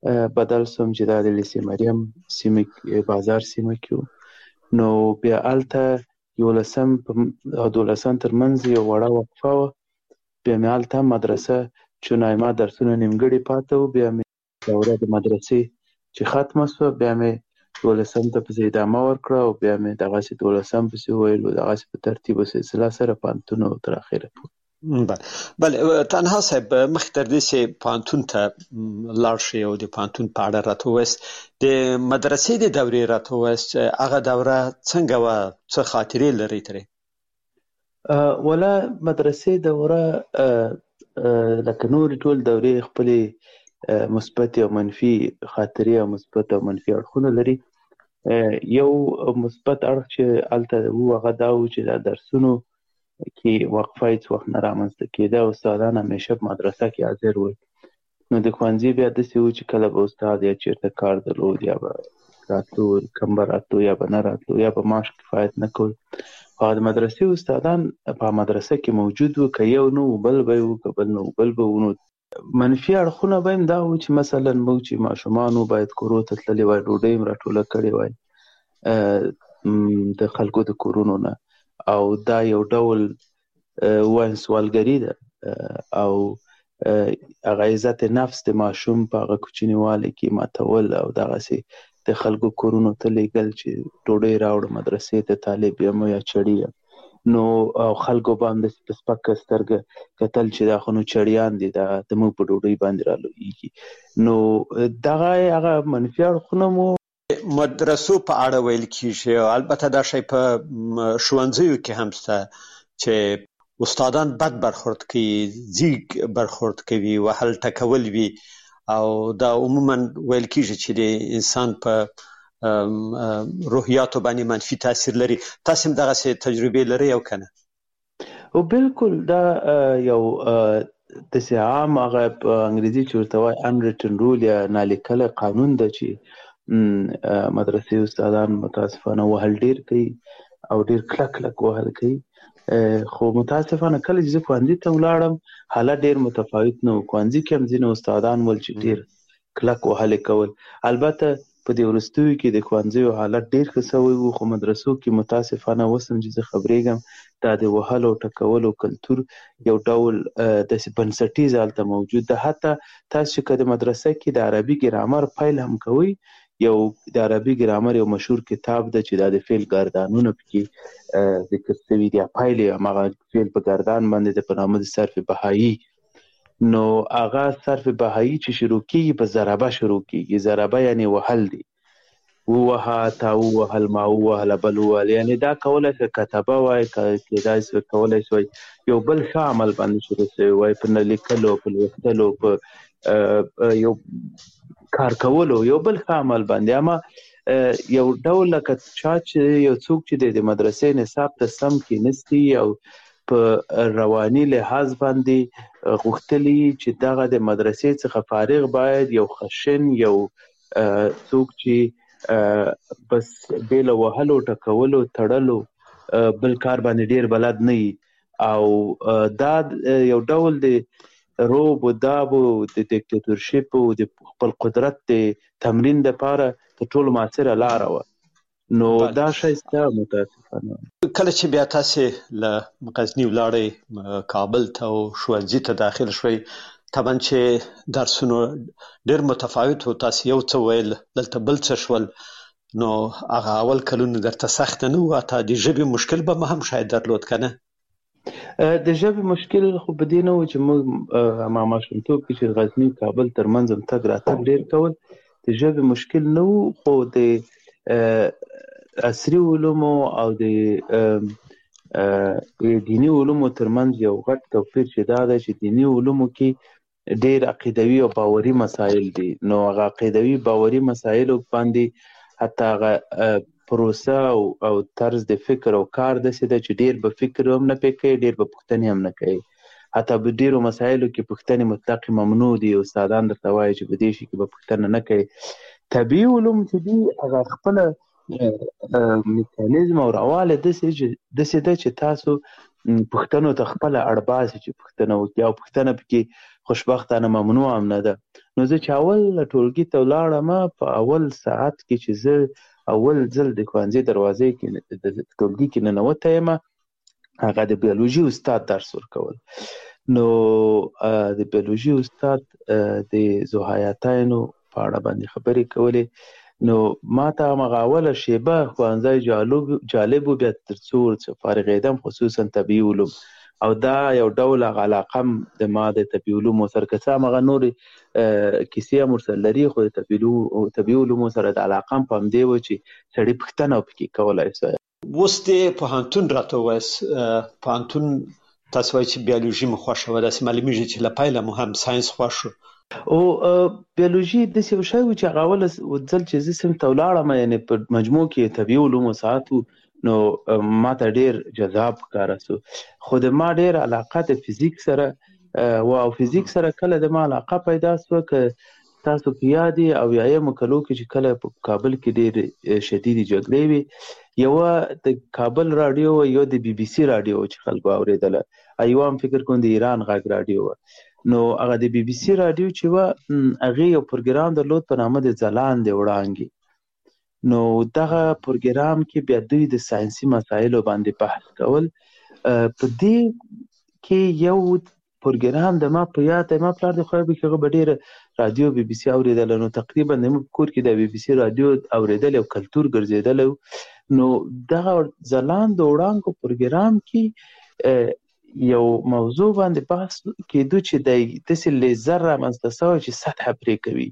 بدل سوم چې دا د لیسې مریم سیمه بازار سیمه کې نو بیا الته یولسم او دولسم ترمنځ یو وړه وقفه وه. بیا مې هلته مدرسه چونای ما درسونه نیمګړي پاته وو، بیا مې دوره د مدرسې چې ختمه سوه بیا مې دولسم ته پسې ادامه ورکړه او بیا مې دغسې دولسم پسې وویل و دغسې په ترتیب و سلسله سره پوهنتون او تر اخره پورې. بله تنها صاحب مخکې تر دې چې پوهنتون ته لاړ شئ او د پوهنتون په اړه راته ووایاست، د مدرسې د دورې راته ووایاست چې هغه دوره څنګه وه، څه خاطرې لرئ ترې؟ ولا مدرسې دوره لکه نورې ټول دورې خپلې مثبتې او منفي خاطرې او مثبت او منفي اړخونه لري. یو مثبت اړخ چې هلته و هغه دا و چې دا درسونو کې وقفه هېڅ وخت نه رامنځته کېده، استادان همیشه په مدرسه کې حاضر ول. نو د ښوونځي بیا داسې و چې کله به استاد یا چېرته کار درلود یا به راتلو، کم به راتلو یا به نه راتلو یا به معاش کفایت نه کول. خو د مدرسې استادان په مدرسه کې موجود وو، که یو نه و بل به یې و، که بل نه و بل به و. نو منفي اړخونه به هم دا و چې مثلا موږ چې ماشومان وو باید کورو ته تللي وای، ډوډۍ هم راټوله کړې وای د خلکو د کورونو نه، او دا یو ډول وایم سوالګري ده او هغه عزت نفس د ماشوم په هغه کوچنیوالي کې ماتول او دغسې د خلکو کورونو ته لیږل چې ډوډۍ راوړه مدرسې ته طالب یم یا چړي یم. نو او خلکو به هم داسې په سپکه سترګه کتل چې دا خو نو چړیان دي، دا زموږ په ډوډۍ باندې رالویږي. نو دغه هغه منفي اړخونه مو مدرسو په اړه ویل کېږي، او البته دا شی په ښوونځیو کې هم شته چې استادان بد برخورد کوي، ځیږ برخورد کوي، وهل ټکول وي، او دا عموما ویل کېږي چې د انسان په روحیاتو باندې منفي تاثیر لري. تاسو هم دغسې تجربې لرئ او که نه؟ او بالکل دا یو داسې عام هغه په انګریزي چې ورته وایي unwritten rule یا نالیکلی قانون ده چې مدرسې استادان متاسفانه وهل ډېر کوي او ډېر کلک کلک وهل کوي. خو متاسفانه کله چې زه ښوونځي ته ولاړم حالت ډېر متفاوت نه و. ښوونځي کې هم ځینې استادان ول چې ډېر کلک وهلې کول. البته په دې وروستیو کې د ښوونځیو حالت ډېر ښه سوی و، خو مدرسو کې متاسفانه اوس هم چې زه خبرېږم دا د وهلو او ټکولو کلتور یو ډول داسې بنسټیز هلته موجود ده. حتی تاسو چې که د مدرسه کې د عربي ګرامر پیل هم کوئ، یو د عربي ګرامر یو مشهور کتاب ده چې دا د فعل ګردانونه پکې ذکر شوي دي، پیل یې هماغه فعل په ګردان باندې ده په نامه د صرف بهایي. نو هغه صرف بهایي چې شروع کېږي په ضربه شروع کېږي. ضربه یعنې وهل دی، ووهه، تا ووهل، ما ووهله، بل ووهل. یعنې دا کولی شوی کتبه وای، کېدای شوی کولی شوی یو بل ښه عمل باندې شروع شوی وای، په نه لیکلو، په لوستلو، په یو کار کولو، یو بل ښه عمل باندې. اما یو ډول لکه چا چې یو څوک چې د مدرسې نصاب ته سم کېنستی او په رواني لحاظ باندې غوښتلي چې دغه د مدرسې څخه فارغ باید یو خشن، یو څوک چې بس بې له وهلو، ټکولو، تړلو بل کار باندې ډېر بلد نه وي. او دا یو ډول د روب و داب و د دیکتاتورشپ و د خپل قدرت د تمرین دپاره تر ټولو مؤثره لاره وه. نو دا شی سته متاسفانه. کله چې بیا تاسې له غزني ولاړئ کابل ته او ښوونځي ته داخل شوئ، طبعا چې درسونه ډېر متفاوت و، تاسې یو څه ویل، دلته بل څه شول، نو هغه اول کلونه درته سخته نه وه؟ حتی د ژبې مشکل به هم شاید درلود که نه؟ د ژبې مشکل خو په دې نه و چې موږ ما ماشومتوب کې چې غزني کابل ترمنځ هم تګ راتګ ډېر کول، د ژبې مشکل نه و. خو د عصري علومو او د دیني علومو ترمنځ یو غټ توپیر چې دا ده چې دیني علومو کې ډېر عقیدوي او باوري مسایل دي. نو هغه عقیدوي باوري مسایلو باندې حتی هغه پروسه او طرز د فکر او کار داسې ده چې ډېر به فکر هم نه پرې کوي، ډېر به پوښتنې هم نه کوي. حتی په ډېرو مسایلو کې پوښتنې مطلق ممنوع دي. استادان درته وایي چې په دې شي کې به پوښتنه نه کوي. طبیعي علوم چې دي هغه خپله میکانیزم او رواله داسې ده چې تاسو پوښتنو ته خپله اړ باسي چې پوښتنه وکړي، او پوښتنه پکې خوشبختانه ممنوع هم نه ده. نو زه چې اول ټولګي ته ولاړم په اول ساعت کې چې زه اول ځل د ښوونځي دروازې کې د ټولګي کې ننوتی یم، هغه د بیولوژي استاد درس ورکول. نو د بیولوژي استاد د ذوحیاتینو په اړه باندې خبرې کولې. نو ما ته همغه اوله شیبه ښوونځی جالب و، بیا تر څو فارغېدم خصوصا طبیعي علوم، او دا یو ډول علاقه م د ما د طبیعي علومو سره که څه همغه نورې کیسې هم ورسره لري، خو د طبیعي علومو سره د علاقه م په همدې وه چې سړي پوښتنه پکې کولی سوی. اوس د پوهنتون راته ووایاست، پوهنتون تاسو وایئ چې بیولوژي مو خوښه وه، داسې معلومېږي چې له پیله مو هم ساینس خوښ و. او بیولوژي داسې یو شی و چې هغه اوله ځل چې زه صنف ته ولاړم، یعنې په مجموع کې طبیعي علومو ساعت و، نو ما ته ډېر جذاب ښکاره سو. خو د ما ډېر علاقه د فزیک سره و، او فزیک سره کله د ما علاقه پیدا سوه که تاسو په یاد یې اویایمو کلو کې چې کله په کابل کې ډېرې شدیدې جګړې وې، یوه د کابل راډیو وه، یو د بي بي سي راډیو وه چې خلکو اورېدله، یوه هم فکر کوم د ایران غږ راډیو وه. نو هغه د بي بي سي راډیو چې وه، هغې یو پروګرام درلود په نامه د ځلانده وړانګې. نو دغه پروګرام کې بیا دوی د ساینسي مسایلو باندې بحث کول. په دې کې یو پروګرام د ما په یاد دی، ما پلار د خدای وکړي هغه به ډېره راډیو بي بي سي اورېدله، نو تقریبا زموږ په کور کې د بي بي سي راډیو اورېدل یو کلتور ګرځېدلی و. نو دغه ځلانده وړانګو پروګرام کې یو موضوع باندې بحث کېدو چې دی داسې لیزر رامنځته سوی چې سطحه پرې کوي.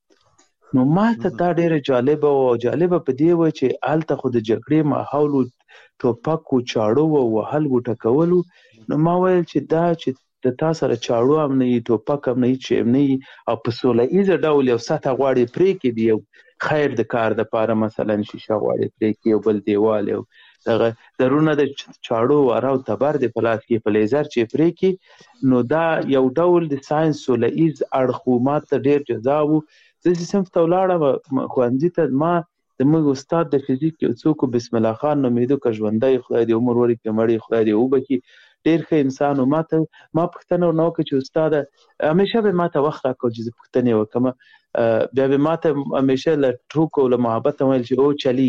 نو ما ته دا ډېره جالبه وه، او جالبه په دې وه چې هلته خو د جګړې ماحول و، ټوپک و، چاړو و، وهل و، ټکول و. نو ما ویل چې دا چې د تا سره چاړو هم نه وي، ټوپک هم نه وي، چې هم نه وي، او په سوله ایزه ډول یو سطحه غواړې پرې کړي، یو خیر د کار دپاره مثلا شیشه غواړې پرې کړي، یو بل دیوال، یو دغه درونه د چاړو واره او تبر د په لاس کې په لیزر چې پرې کړي. نو دا یو ډول د ساینس سوله ایز اړخ و، ما ته ډېر جذاب و. زه چې صنف ته ولاړم ښوونځي ته، ما زموږ استاد د فزیک یو څوک و، بسم الله خان نومېده، که ژوندی خدای دې عمر ورکړي، مړی خدای دې وبخي، ډېر ښه انسان و. ما ته ما پوښتنه ورنه وکړه چې استاده، همیشه به ما ته وخت راکړ چې زه پوښتنې وکړم، بیا به ما ته همیشه له ټوکو او له محبت ویل چې او چلی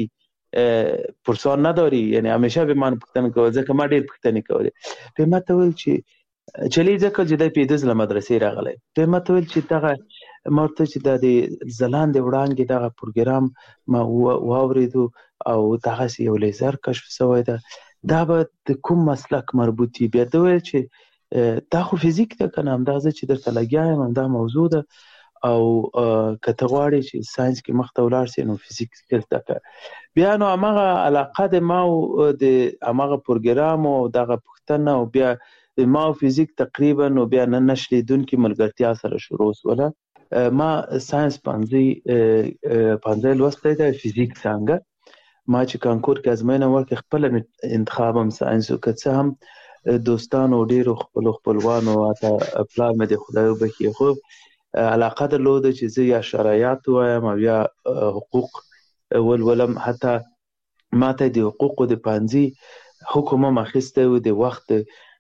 پرسان نداری، یعنی همیشه به من پوښتنه کول، ځکه ما ډېر پوښتنې کولې. به ما ته ویل چې چلی ځکه چې دی پنځه ځله مدرسې راغلی. به ما ته ویل چې دغه ما ورته چې دا د ځلانده وړانګې دغه پروګرام ما واورېدو او دغسې یو لیزر کشف سوی ده، دا به د کوم مسلک مربوط وي؟ بیا ده ویل چې دا خو فزیک ده که نه، همدغه زه چې درته لګیا یم همدا موضوع ده، او که ته غواړې چې ساینس کې مخته ولاړ سې نو فزیک زده کړه. بیا نو همغه علاقه د ما او د همغه پروګرام او دغه پوښتنه او بیا د ما او فزیک تقریبا نو بیا نه نشلیدونکې ملګرتیا سره شروع سوله. ما ساینس پوهنځی پوهنځی لوستی دی، فزیک څانګه. ما چې کانکور کې ازموینه ورکړې خپله انتخاب هم ساینس و، که څه هم دوستانو ډېرو خپلو خپلوانو حتی پلار مې د خدای وبخي خو علاقه درلوده چې زه یا شرایط وایم او یا حقوق ولولم. حتی ما ته د حقوقو د پوهنځي حکم هم اخیستی و د وخت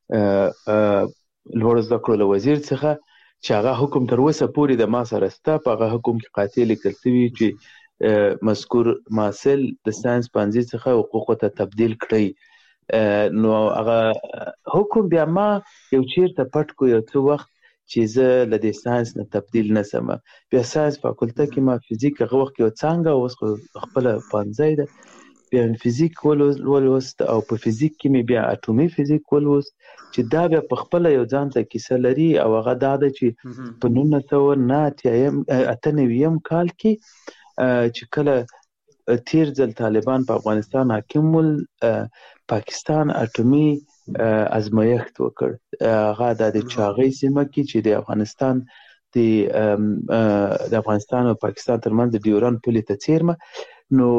لوړو زده کړو له وزیر څخه، چې هغه حکم تر اوسه پورې د ما سره شته. په هغه حکم کې قاطع لیکل شوي چې مذکور محصل د ساینس پوهنځي څخه حقوقو ته تبدیل کړئ. نو هغه حکم بیا ما یو چیرته پټ کو یو څه وخت چې زه له دې ساینس نه تبدیل نه سم. بیا ساینس فاکولته کې ما فزیک هغه وخت یو څانګه، اوس خپله پوهنځی ده، بیا فزیک ولوست او په فزیک کې مې بیا اټومي فزیک ولوست، چې دا بیا په خپله یو ځان ته کیسه لري. او هغه دا ده چې په نولس سوه نه اته نوي کال کې چې کله تیر ځل طالبان په افغانستان حاکم ول، پاکستان اټومي ازمایښت وکړ. هغه د چاغۍ سیمه کې چې د افغانستان د افغانستان او پاکستان ترمنځ د ډیورند پولې ته څیرمه. نو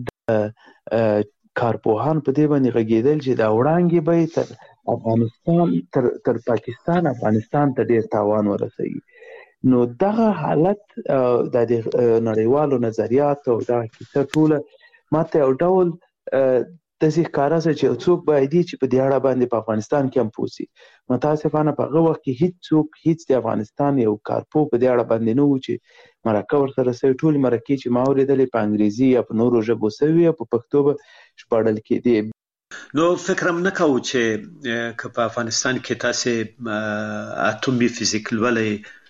کارپوهان په دې باندې غږېدل چې دا وړانګې به تر افغانستان تر تر پاکستان افغانستان ته ډېر تاوان ورسوي. نو دغه حالت د نړیوالو نظریاتو او دغه کیسه ټوله ما ته یو ډول د ځې ښکاره سره چې څوک باید چې په دې اړه باندې په افغانستان کې هم پوسي. متاسفانه په هغه وخت کې هیڅ څوک هیڅ د افغانستان یو کارپو په دې اړه باندې نه و چې مرکه ورسره سوي. ټولې مرکې چې ما اورېدلې په انګریزي یا په نورو ژبو سوي او په پښتو به ژباړل کېدې. نو فکر هم نه کوو چې که په افغانستان کې تاسې اتومي فزیک لولئ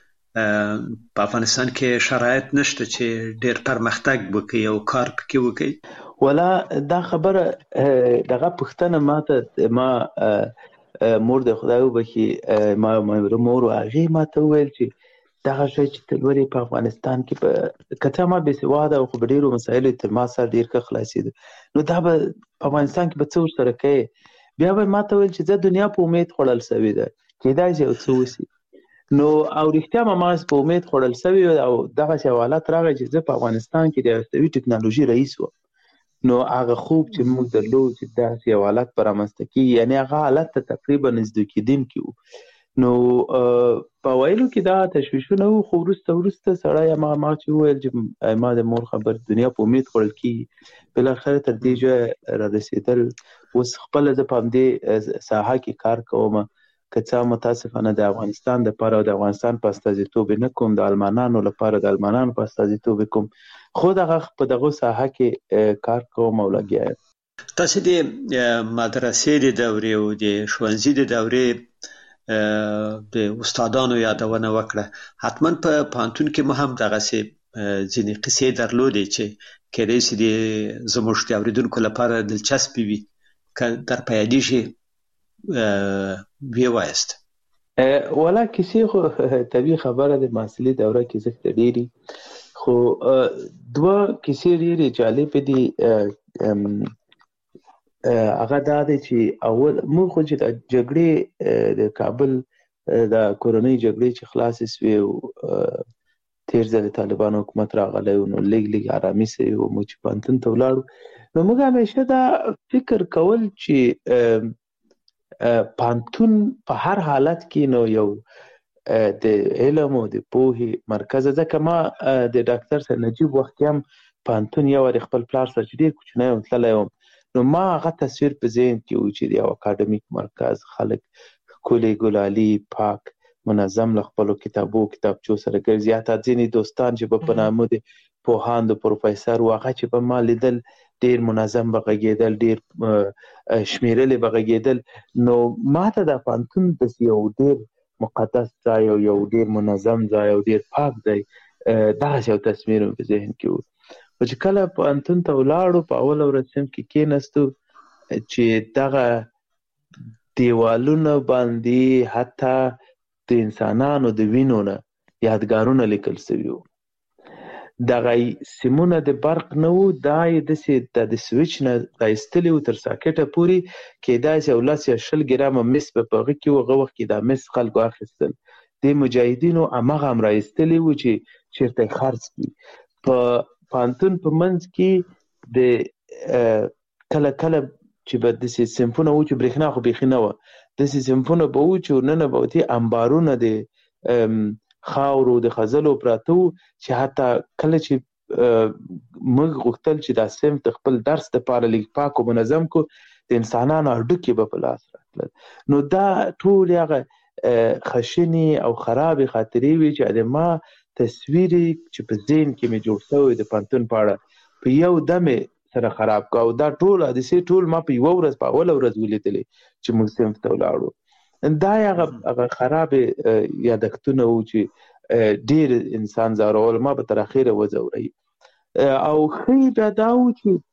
په افغانستان کې شرایط نشته چې ډېر پرمختګ وکړي او کار پکې وکړي؟ ولا دا خبره دغه پښتنه ماته ما مور د خدای وبخي ما مور هغې ماته وویل چې دغه شی چې ته لولې په افغانستان کې په که ما بېسواده او خو په ډېرو مسایلو تر ما سره ډېر ښه خلاصېده، نو دا به په افغانستان کې به څه ورسره کوې؟ بیا به ماته ویل چې زه دنیا په امید خوړل سوې ده، کېدای شي یو څه وشي. نو او رښتیا به ما په امید خوړل سوې او دغسې حالت راغی چې زه په افغانستان کې د هستوي ټکنالوژي رئیس وم. نو هغه خوب چې موږ درلود چې داسې یو حالت به رامنځته کېږي، یعنې هغه حالت ته تقریبا نږدې کېدونکي وو. نو په ویلو کې دا تشویشونه وو، خو وروسته وروسته سړی هماغه ما چې وویل چې ما د مور خبر دنیا په امید خوړل کېږي، بالاخره تر دې ځایه را رسېدل. اوس خپله زه په همدې ساحه کې کار کوم، که څه متاسفانه د افغانستان دپاره او د افغانستان په استازیتوب یې نه کوم، د المانانو لپاره د المانانو په استازیتوب یې کوم، خو دغه په دغه ساحه کې کار کوم او لګیا یم. تاسې د مدرسې د دورې او د ښوونځي د دورې د استادانو یادونه وکړه. حتما په پوهنتون کې مو هم دغسې ځینې قصې درلودې چې کېدای شي د زموږ د اورېدونکو لپاره دلچسپې وي، که در په یادېږي ویې وایاست؟ ولا کیسې خو طبیعي خبره د محصلي دوره کې زښته ډېرې، خو دوه کیسې ډېرې جالبې دي. هغه دا دی چې اول موږ خو چې د جګړې د کابل د کورنۍ جګړې چې خلاصې سوې او تېر ځل د طالبانو حکومت راغلی و، نو لږ لږ ارامي سوې وه، موږ چې پوهنتون ته ولاړو، نو موږ همیشه دا فکر کول چې پوهنتون په هر حالت کې نو یو د علم او د پوهې مرکز. ځکه ما د ډاکټر سید نجیب وخت کې هم پوهنتون یو وارې خپل پلار سره چې ډېر کوچنی وم تللی وم، نو ما هغه تصویر په ذهن کې و چې د یو اکاډمیک مرکز، خلک ښکلي ګلالي پاک منظم له خپلو کتابو کتابچو سره ګرځي. حتی ځینې دوستان چې به په نامه د پوهاند و پروفیسر و، هغه چې به ما لیدل ډېر منظم به غږېدل، ډېر شمېرلې به غږېدل. نو ما ته د پوهنتون داسې یو ډېر مقدس ځای او یو ډېر منظم ځای او ډېر پاک ځای، دغسې یو تصویر مې په ذهن کې و. خو چې کله پوهنتون ته ولاړو، په اوله ورځ صنف کې کېناستو، چې دغه دیوالونه باندې حتی د انسانانو د وینو نه یادګارونه لیکل سوي وو. دغه سیمونه د برق نه وو، دا یې داسې د سویچ نه رایستلي وو تر ساکټه پورې، کېدای شي یو لس یا شل ګرامه مس به په هغه کې وو. هغه وخت کې دا مس خلکو اخیستل، د مجاهدینو هماغه هم رایستلي وو چې چېرته یې خرڅ کړي. په پوهنتون په منځ کې د کله کله چې به داسې صنفونه وو چې برېښنا خو بیخي نه وه، داسې صنفونه به وو چې ورننه به وتې انبارونه د خاورو د خځلو پراته وو، چې حتی کله چې موږ غوښتل چې دا صنف د خپل درس دپاره لږ پاک او منظم کړو، د انسانانو هډوکي به په لاس راتلل. نو دا ټولې هغه خشنې او خرابې خاطرې وې چې د ما تصویر چې په ذهن کې مې جوړ شوی د پوهنتون په اړه په یو دم سره خراب کړ. او دا ټول حادثې ټول ما په یوه ورځ په اوله ورځ ولیدلې چې موږ صنف ته ولاړو. دا هغه خرابې یادښتونه وو چې ډېر انسان ځورول، ما به تر اخره وځوروي. او ښه بیا دا و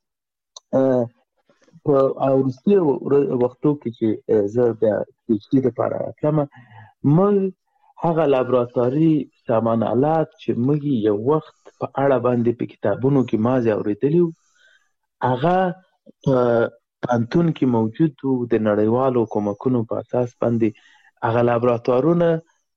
چې په وروستي وختو کې چې زه بیا پي ایچ ډي دپاره راتلم، موږ هغه لابراتواري سامان آلات چې موږ یو وخت په اړه باندې په کتابونو کې مازې اورېدلي وو، هغه په پوهنتون کې موجود وو. د نړیوالو کومکونو په اساس باندې هغه لابراتوارونه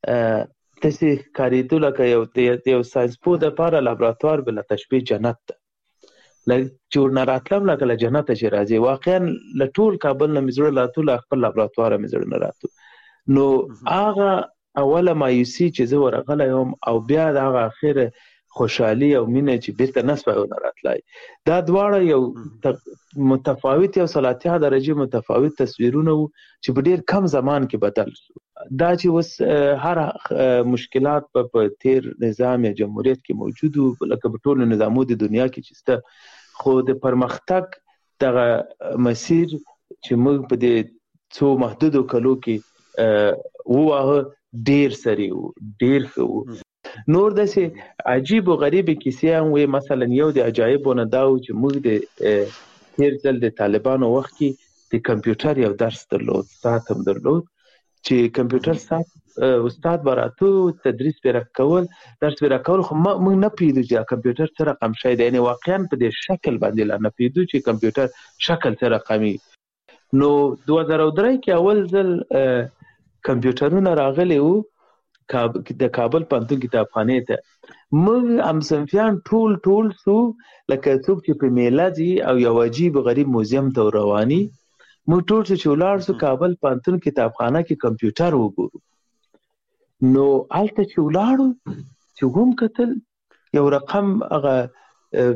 داسې ښکارېدو لکه یو د یو ساینسپوه دپاره لابراتوار به له تشبیه جنت ده، چې ورنه راتلم لکه له جنته چې راځې. واقعا له ټول کابل نه مې زړه راته، له خپل لابراتواره مې زړه نه راته. نو هغه اوله مایوسي چې زه ورغلی وم، او بیا د هغه اخره خوشحالي او مینه چې بیرته نسوه راتلای. دا دواړه یو متفاوت یو سلاتیا درجه متفاوت تصویرونه وو چې په ډیر کم زمان کې بدل شو. دا چې اوس هر مشکلات په تیر نظام یا جمهوریت کې موجود وو لکه په ټولو نظامو د دنیا کې چې سته، خو د پرمختګ دغه مسیر چې موږ په دې څو محدودو کلو کې ووهه ډیر سری وو، ډیر ښه وو. نور داسې عجیب و غریب کیسې هم وي. مثلا یو د عجایبو نه دا و چې موږ د تیر ځل د طالبانو وخت کې د کمپیوټر یو درس درلود، ساعت هم درلود چې کمپیوټر ساعت استاد به راتو تدریس به راکول، درس به راکول، خو موږ نه پوهېدو چې کمپیوټر څه رقم شی دی. یعنې واقعا په دې شکل باندې لا نه پوهېدو چې کمپیوټر شکل څه رقمي. نو دوه زره درې کې اول ځل کمپیوټرونه راغلي وو د کابل پوهنتون کتابخانې ته. موږ همصنفیان ټول ټول سو لکه څوک چې په میله ځي او یو عجیب غریب موزیم ته رواني. موږ ټول چې ولاړ سو کابل پوهنتون کتابخانه کې کمپیوټر وګورو. نو هلته چې ولاړو چې هم کتل یو رقم هغه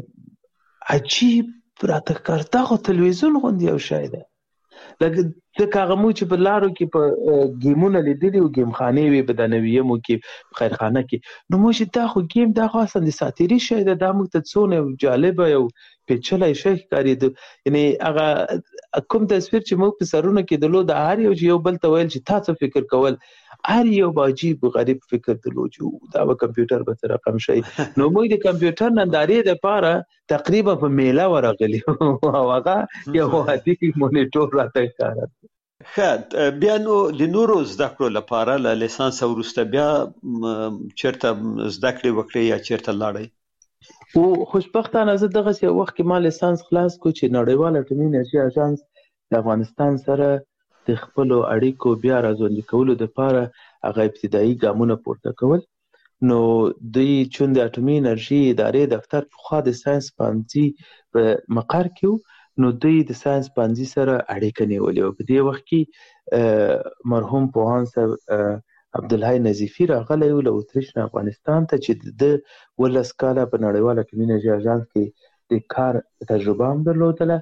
عجیب راته ښکار، دغه تلویزیون غوندې یو شی دی. لکه ځکه هغه موږ چې په لارو کې په ګیمونه لیدلي وو، ګیم خانې وې په دانویمو کې، په خیرخانه کې. نو موږ چې دا خو ګیم دا خو اصلا د ساتیري شی دی، دا موږ ته څونه جالبه یو پیچلی شی ښکارېده. یعنې هغه کوم تصویر چې موږ په سرونو کې درلود، هر یو چې یو بل ته ویل چې تا څه فکر کول، هر یو به عجیب غریب فکر درلود چې دا به کمپیوټر به څه رقم شي. نو موږ د کمپیوټر نندارې دپاره تقریبا په میله ورغلي او هغه یو عادي مونیټور راته ښکاره. ښه، بیا نو د نورو زده کړو لپاره له لیسانس وروسته بیا چېرته زده کړې وکړې یا چېرته لاړئ؟ خو خوشبختانه زه دغسې یو وخت کې ما لیسانس خلاص کړو چې نړیوال اټومي انرژي اژانس د افغانستان سره د خپلو اړیکو بیا راژوندي کولو دپاره هغه ابتدایي ګامونه پورته کول. نو دوی چون د اټومي انرژي ادارې دفتر پخوا د ساینس پوهنځي په مقر کې و، نو دوی د ساینس پوهنځي سره اړیکه نیولې وه. په دې وخت کې مرحوم پوهاند صاحب عبدالحی نظیفي راغلی و له اتریش نه افغانستان ته چې د ولس کاله په نړیوال اټومي انرژي اژانس کې د کار تجربه هم درلودله.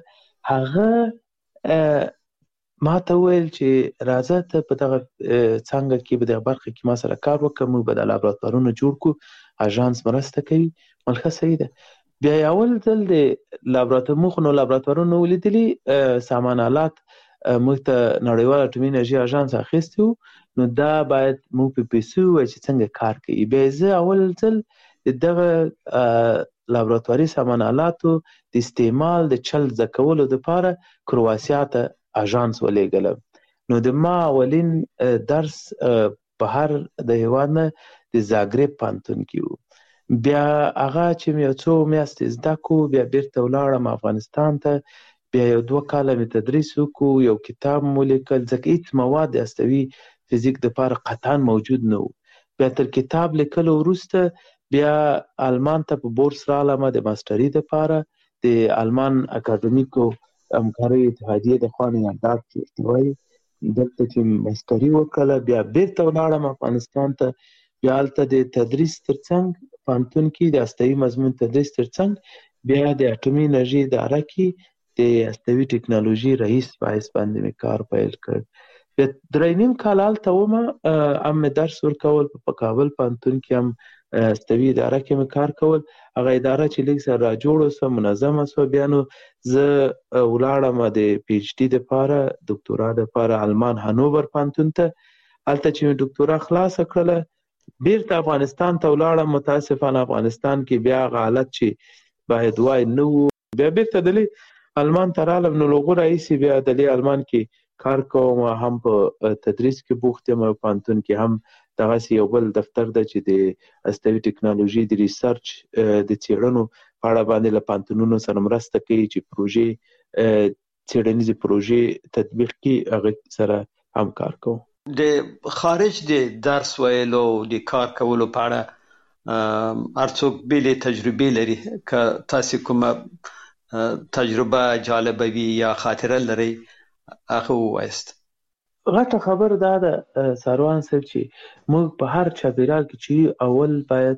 هغه ما ته وویل چې راځه ته په دغه څانګه کې په دغه برخه کې ما سره کار وکړه، موږ به دا لابراتوارونه جوړ کړو، اژانس مرسته کوي. مل ښه صحیح ده. بیا یې اول ځل د لابراتوار موږ نو لابراتوارونه ولیدلي، سامان آلات موږ ته نړیوال اټومي انرژي اژانس اخیستی و، نو دا باید موږ په پیسو ووایو چې څنګه کار کوي. بیا زه اول ځل د دغه لابراتواري سامان آلاتو د استعمال د چل زده کولو دپاره کرواسیا ته اژانس ولېږلم. نو د ما اولین درس بهر د هېواد نه د زاګرب پوهنتون کې و. بیا هغه چې مې یو څو میاشتې زده کړو، بیا بیرته ولاړم افغانستان ته. بیا یو دوه کاله مې تدریس وکړو، یو کتاب مو لیکل، ځکه هېڅ مواد د هستوي فزیک دپاره قطعا موجود نه و. بیا تر کتاب لیکلو وروسته بیا آلمان ته په بورس رالمه د ماسټري دپاره. د آلمان اکاډمیکو همکارۍ اتحادیې د خوا نه یاداښت چې وایي دلته چې ماسټري وکړله، بیا بیرته ولاړم افغانستان ته. بیا هلته د تدریس ترڅنګ پوهنتون کې د هستوي مضمون تدریس ترڅنګ بیا د اټومي انرژي اداره کې د هستوي ټکنالوژي رئیس په حیث باندې مې کار پیل کړ. بیا درې نیم کال هلته ومه، هم مې درس ورکول په کابل پوهنتون کې، هم هستوي اداره کې مې کار کول. هغه اداره چې لږ سره راجوړه سوه، منظمه سوه، بیا نو زه ولاړم د پی ایچ ډي دپاره، دکتورا دپاره آلمان هانوور پوهنتون ته. هلته چې مې دکتورا خلاصه کړله، بیرته افغانستان ته ولاړم. متاسفانه افغانستان کې بیا هغه حالت چې باید وای نه و. بیا بیرته دلې آلمان ته رالم. نو له هغو راهیسې بیا دلې آلمان کې کار کوم، هم په تدریس کې بوخت یم، پوهنتون کې هم دغسې یو بل دفتر ده چې د هستوي ټکنالوژي د ریسرچ د څېړنو په اړه باندې له پوهنتونونو سره مرسته کوي چې پروژې څېړنیزې پروژې تطبیق کړي، هغه سره هم کار کوم. د خارج د درس ویلو د کار کولو په اړه هر څوک بېلې تجربې لري. که تاسې کومه تجربه جالبه وي یا خاطره لرئ هغه ووایاست. غټه خبر دا ده ساروان صاحب چې موږ په هر چاپیریال کې چې اول باید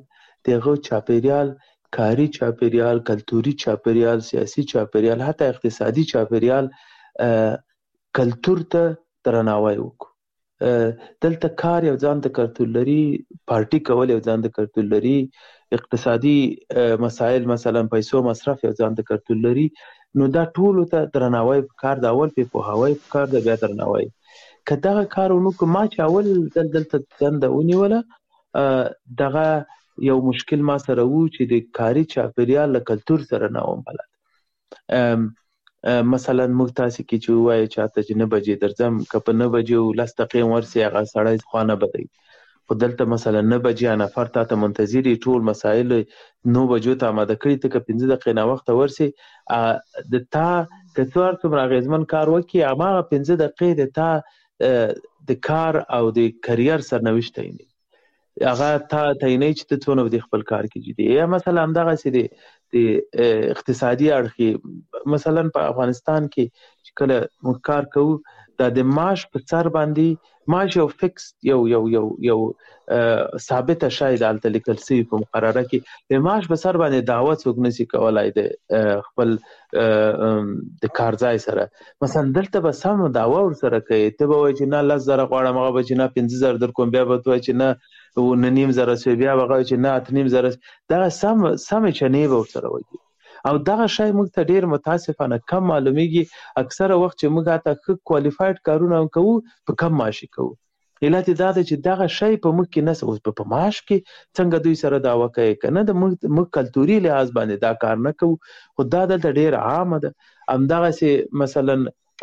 دغه چاپیریال، کاری چاپیریال، کلتوري چاپیریال، سیاسي چاپیریال، حتی اقتصادي چاپیریال کلتور ته درناوی وکړو. دلته کار یو ځان ته کلتور لري، پارټي کول یو ځان ته کلتور لري، اقتصادي مسایل مثلا پیسو مصرف یو ځان ته کلتور لري. نو دا ټول ته درناوی پکار دی، اول په پوهاوی پکار دی، بیا درناوی. که دغه کار ونکړو، ما چې اول دل دلته دنده ونیوله، دغه یو مشکل ما سره و چې د کاري چاپیریال له کلتور سره نه وم بلد. مثلا موږ تاسې کې چې ووایو چاته چې نه بجې درځم، که په نه بجې لس دقیقې ورسې هغه سړی خوا نه بدوي. خو دلته مثلا نه بجې نفر تا ته منتظر یي، ټول مسایل نو بجو ته اماده کړي، ته که پنځه دقیقې ناوخته ورسې، د تا که څو هر څومره اغېزمن کار وکړي، هماغه پنځه دقیقې د تا د کار او د کریر سرنوشت تعینوي. هغه تا تعینوي چې ته څونه د خپل کار کې جدي. یا مثلا همدغسې د د اقتصادي اړخې، مثلا په افغانستان کې چې کله موږ کار کوو، دا د معاش په سر باندې معاش یو فکس یو یو یو یو ثابته شی ده هلته لیکل سوي په مقرره کې. د معاش په سر باندې دعوه څوک نشي کولی د خپل د کار ځای سره. مثلا دلته به سم دعوه ورسره کوي، ته به وایي چې نه لس زره غواړم، هغه به چې نه پنځه زره در کوم، بیا به ته وایي چې نه نه نیم زره سوی، بیا به هغه وایي چې نه اته نیم زره. دغه سم سمې چنې به ورسره وایي. او دغه شی موږ ته ډېر متاسفانه کم معلومیږي. اکثره وخت چې موږ هلته ښه کوالیفاید کارونه هم کوو، په کم معاشي کوو. علت یې دا دی چې دغه شی په موږ کې نشته. اوس په معاش کې څنګه دوی سره دعوه کوي که نه، د موږ کلتوري لحاظ باندې دا کار نه کوو، خو دا دلته ډېره عامه ده. همدغسې مثلا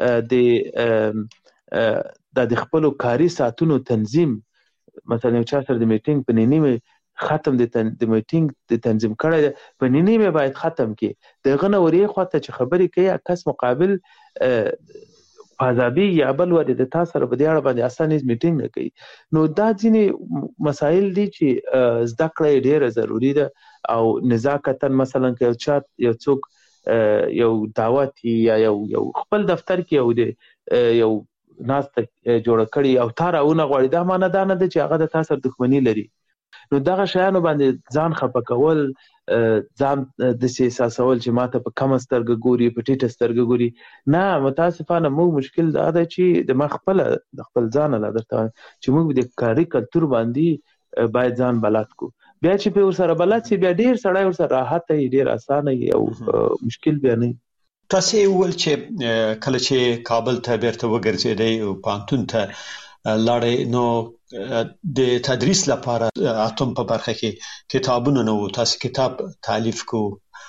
د دا د خپلو کاري ساعتونو تنظیم، مثلا یو چا سره د میټینګ په نیمه ختم د میټینګ د تنظیم کړی دی، په نیمه باید ختم کړي. د هغه نه ورې خواته چې خبرې کوي، کس مقابل پازابي یا بل ورې د تا سره په دې اړه باندې اسانه میټینګ نه کوي. نو دا ځینې مسایل دي چې زده کړه یې ډېره ضروري ده. او نزاکتاً مثلا که یو چا یو څوک یو دعوت یا یو یو خپل دفتر کې یو د یو ناسته جوړه کړي او تا راونه غواړي، دا معنی دا نه ده چې هغه د تا سره دښمني لري. نو دغه شیانو باندې ځان خفه کول، ځان داسې احساسول چې ماته په کمه سترګه ګوري، په ټیټه سترګه ګوري، نه. متاسفانه موږ مشکل دا ده چې د ما خپله د خپل ځانه لا درته وایم چې موږ د کاري کلتور باندې باید ځان بلد کړو. بیا چې په ورسره بلد سي، بیا ډېر سړی ورسره راحته وي، ډېر اسانه وي او مشکل بیا نه وي. تاسې وویل چې کله چې کابل ته بیرته وګرځېدئ او پوهنتون ته لاړئ، نو د تدریس لپاره اتم په برخه کې کتابونه نه وو، تاسو کتاب تالیف کو.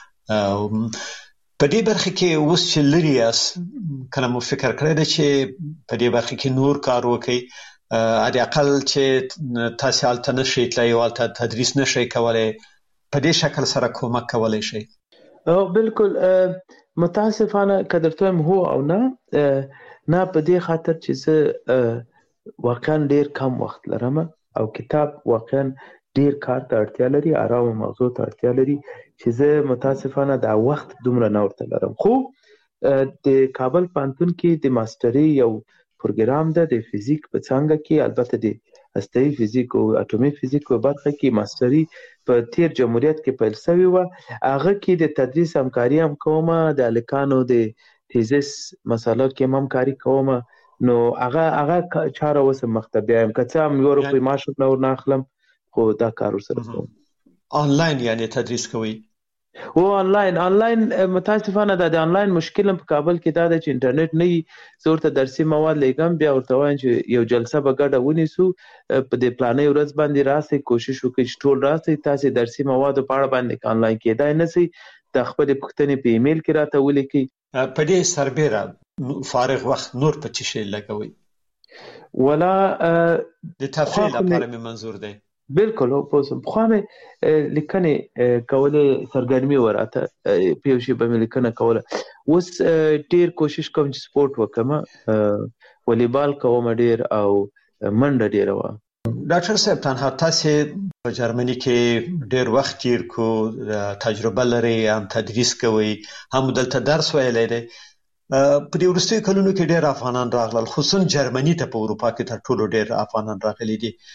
په دې برخه کې اوس چې لري یاست، کله مو فکر کړی دی چې په دې برخه کې نور کار وکړئ، حد اقل چې تاسو هلته نشئ تللی او هلته تدریس نشئ کولی، په دې شکل سره کومک کولی شئ؟ بالکل. متاسفانه که درته وایم هو او نه، نه په دې خاطر چې زه واقعا ډیر کم وخت لرم او کتاب واقعا ډیر کار ته اړتیا لري، آرام موضوع ته اړتیا لري چې زه متاسفانه دا وخت دومره نه ورته لرم. خو د کابل پوهنتون کې د ماستري یو پروګرام ده د فزیک په څانګه کې، البته د هسته‌ایي فزیک او اټومي فزیک په برخه کې ماستري په تیر جمهوریت کې پیل شوی و. هغه کې د تدریس همکاري هم کوم، د هلکانو د تیزس مسالو کې هم همکاري کوم. نو هغه هغه چاره اوس مخته بیایم، که څه هم یو روپۍ معاش نه ورنه اخلم، خو دا کار ورسره کوم. آنلاین یعنی تدریس کوئ؟ او آنلاین آنلاین متاسفانه دا د آنلاین مشکل په کابل کې دا ده چې انټرنیټ نه وي. زه ورته درسي مواد لیږم، بیا ورته وایم چې یو جلسه به ګډه ونیسو، په دې پلانۍ ورځ باندې راسئ، کوشش وکړئ چې ټول راسئ. تاسې درسي موادو په اړه باندې آنلاین کېدای نه سئ، د خپلې پوښتنې په ایمیل کې راته ولیکئ. په دې سربیره فارغ وخت نور په څه شی لګوئ؟ ولا د تفریح لپاره مې منظور دی. بالکل. پوسم پخوا مې لیکنې کولې، سرګرمي وراته په یو شي به مې لیکنه کوله. اوس ډېر کوشش کوم چې سپورټ وکړم، والیبال کوم ډېر او منډه ډېره وه. ډاکټر صاحب، تنها تاسې په جرمني کې ډېر وخت تیر کو، تجربه لرئ، هم تدریس کوئ، هم دلته درس ویلی دی. په دې وروستیو کلونو کې ډېر افغانان راغلل، خصوصا جرمني ته په اروپا کې تر ټولو ډېر افغانان راغلي دي.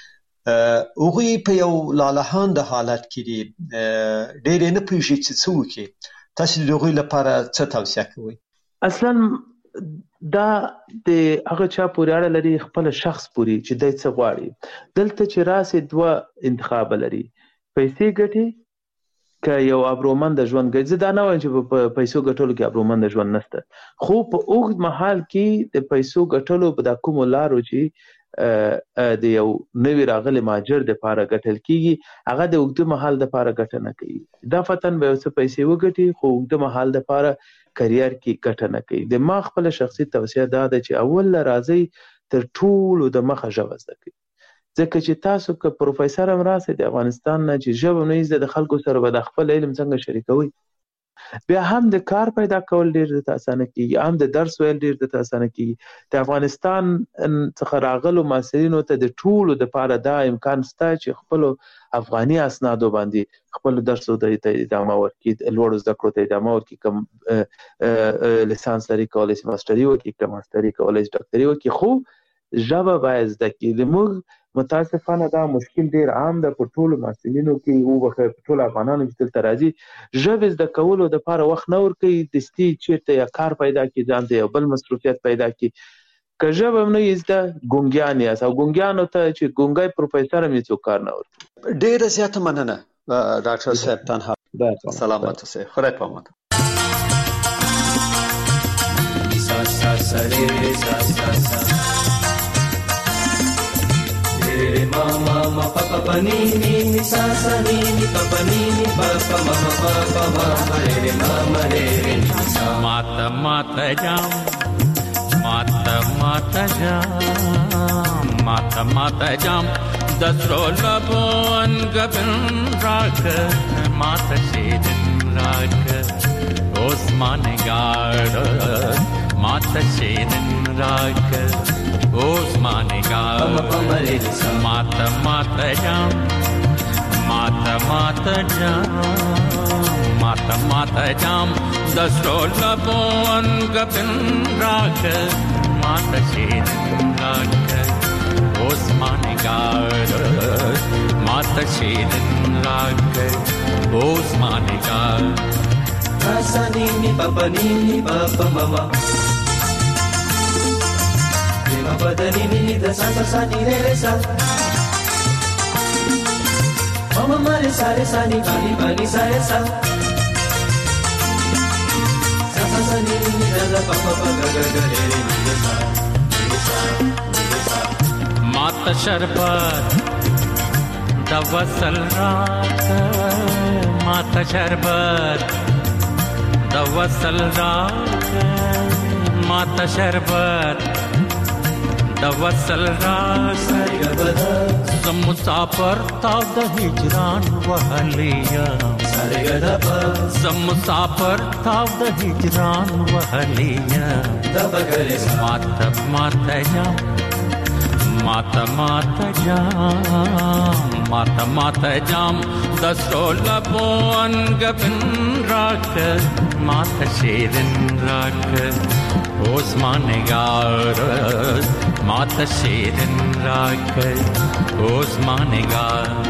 هغوی په یو لالهانده حالت کې دي، ډېر نه پوهېږي چې څه وکړي. تاسو د هغوی لپاره څه توصیه کوئ؟ اصلا دا د هغه چا پورې اړه لري، خپل شخص پورې چې دی څه غواړي. دلته چې راسې دوه انتخاب لري، پیسې ګټي که یو ابرومند ژوند ګټي. زه دا نه وایم چې په پیسو ګټلو کې ابرومند ژوند نشته، خو په اوږد مهال کې د پیسو ګټلو په دا کومو لارو چې د یو نوي راغلي مهاجر دپاره ګټل کېږي، هغه د اوږده مهال دپاره ګټه نه کوي. دا فتن به یو څه پیسې وګټي، خو اوږده مهال دپاره کریر کې ګټه نه کوي. د ما خپله شخصي توصیه دا ده چې اول راځئ تر ټولو د مخه ژبه زده کړئ، ځکه چې تاسو که پروفیسر هم راسئ د افغانستان نه چې ژبه نه زده، د خلکو سره به د خپل علم څنګه شریکوئ، بیا هم د کار پیدا کول ډېر درته اسانه کېږي، هم د درس ویل ډېر درته اسانه کېږي. د افغانستان څخه راغلو محصلینو ته د ټولو دپاره دا امکان شته چې خپلو افغاني اسنادو باندې خپل درسو ته ادامه ورکړي، لوړو زده کړو ته ادامه ورکړي، کوم لیسانس لري کولی شي ماسټري وکړي، که ماسټري کولی شي ډاکټري وکړي، خو ژبه باید زده کړي. زموږ متاسفانه دا مشکل ډیر عام ده په ټولو محصلینو کې، او په ټولو افغانانو چې دلته راځي ژبې زده کولو دپاره وخت نه ورکوي، دستي چېرته یا کار پیدا کړي، ځان ته یو بل مصروفیت پیدا کړي. که ژبه هم نه یې زده، ګونګیان یاست، او ګونګیانو ته چې ګونګی پروفیسر هم یې څوک کار نه ورکوي. ډېره زیاته مننه ډاکټر صاحب. تنها سلامت اوسئ، خدای په امان. ma ma ma pa pa pa ni ni ni sa sa ni ni pa pa ni ni pa pa ma ma pa pa ma ma re ma ma re re ni sa. Mata mata jam, mata mata jam, mata mata jam, dasro labon gabin rak, mata shedin rak, Osman gard, mata shedin rak. Osman gard, mata mata jam, mata mata jam, mata mata jam, dasro labon gabin rak, mata shedin rak. Osman gard, mata shedin rak, Osman gard. Sa ni ni pa pa ni ni pa pa ma ma. Pa da ni ni da sa sa sa ni re re sa. Ma ma ma re sa re sa ni pa ni pa ni sa re sa. Sa sa sa ni ni da da pa pa pa ga ga ga re re ni sa. Ni sa ni sa. Mata sharbat da wasal raat, mata sharbat da wasal raat, mata sharbat da wasal raat. Zam musafir ta da hijran wahliya, zam musafir ta da hijran wahliya. Mata mata jam, mata mata jam, mata mata jam, dasro labon gabin rak, mata shedin rak. Osman gard, mata shedin rak, Osman gard.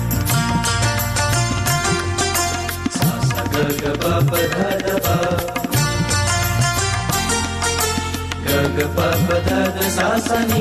Sa sa ga ga pa pa da da pa, ga ga pa pa da da sa sa ni.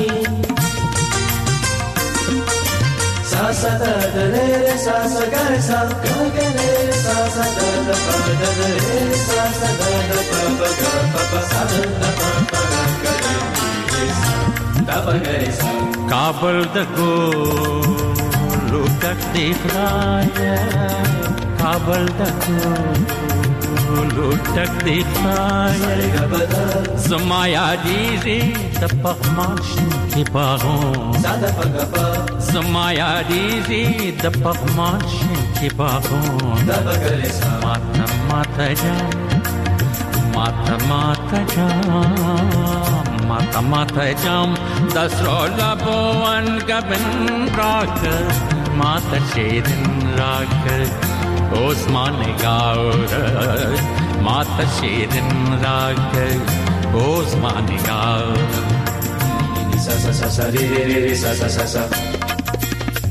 Sa sa da da re re sa sa ga re sa ga ga re sa sa da da pa da da re sa sa da da pa pa ga pa pa sa da da pa pa ga ga re sa da pa ga re sa. Kabul da go lutak dikhaya, Kabul da go lutak dikhaya. Zamaya dizi da pakhmash ki bagon, sada pa ga pa. Zamaya dizi da pakhmash ki bagon, da pa ga re sa. Mata mata jam, mata mata jam, mata mata jam, dasro labon gabin rak, mata shedin rak. Osman gard, mata shedin rak, Osman gard. Sa sa sa sa re re re sa sa sa sa.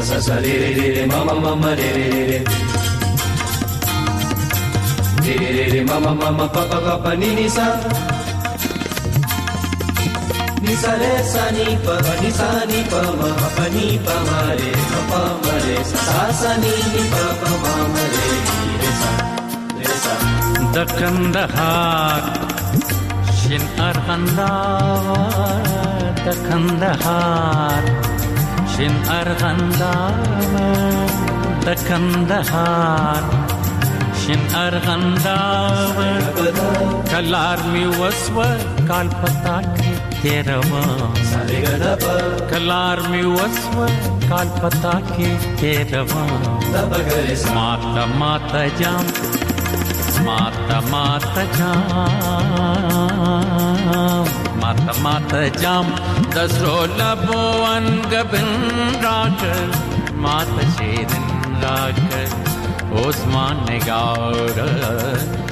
sa sa re re re re ma ma ma ma re re re re re re re ma ma ma ma pa pa pa pa ni ni sa ni sa re sa ni pa ni sa ni pa ma pa ni pa ma re ma pa ma re sa sa sa ni ni pa pa ma ma re re sa re sa د کندهار شین ارغنداور د کندهار شین ارغنداور د کندهار شین ارغنداور کلار می وسو کال پتا کې تیروا کلار می وسو کال پتا کې تیروا ماتا ماتا جام ماتا ماتا جام ماتا ماتا جام دسرو لبوان گبن راکر ماتا شیدن راکر عثمان نگار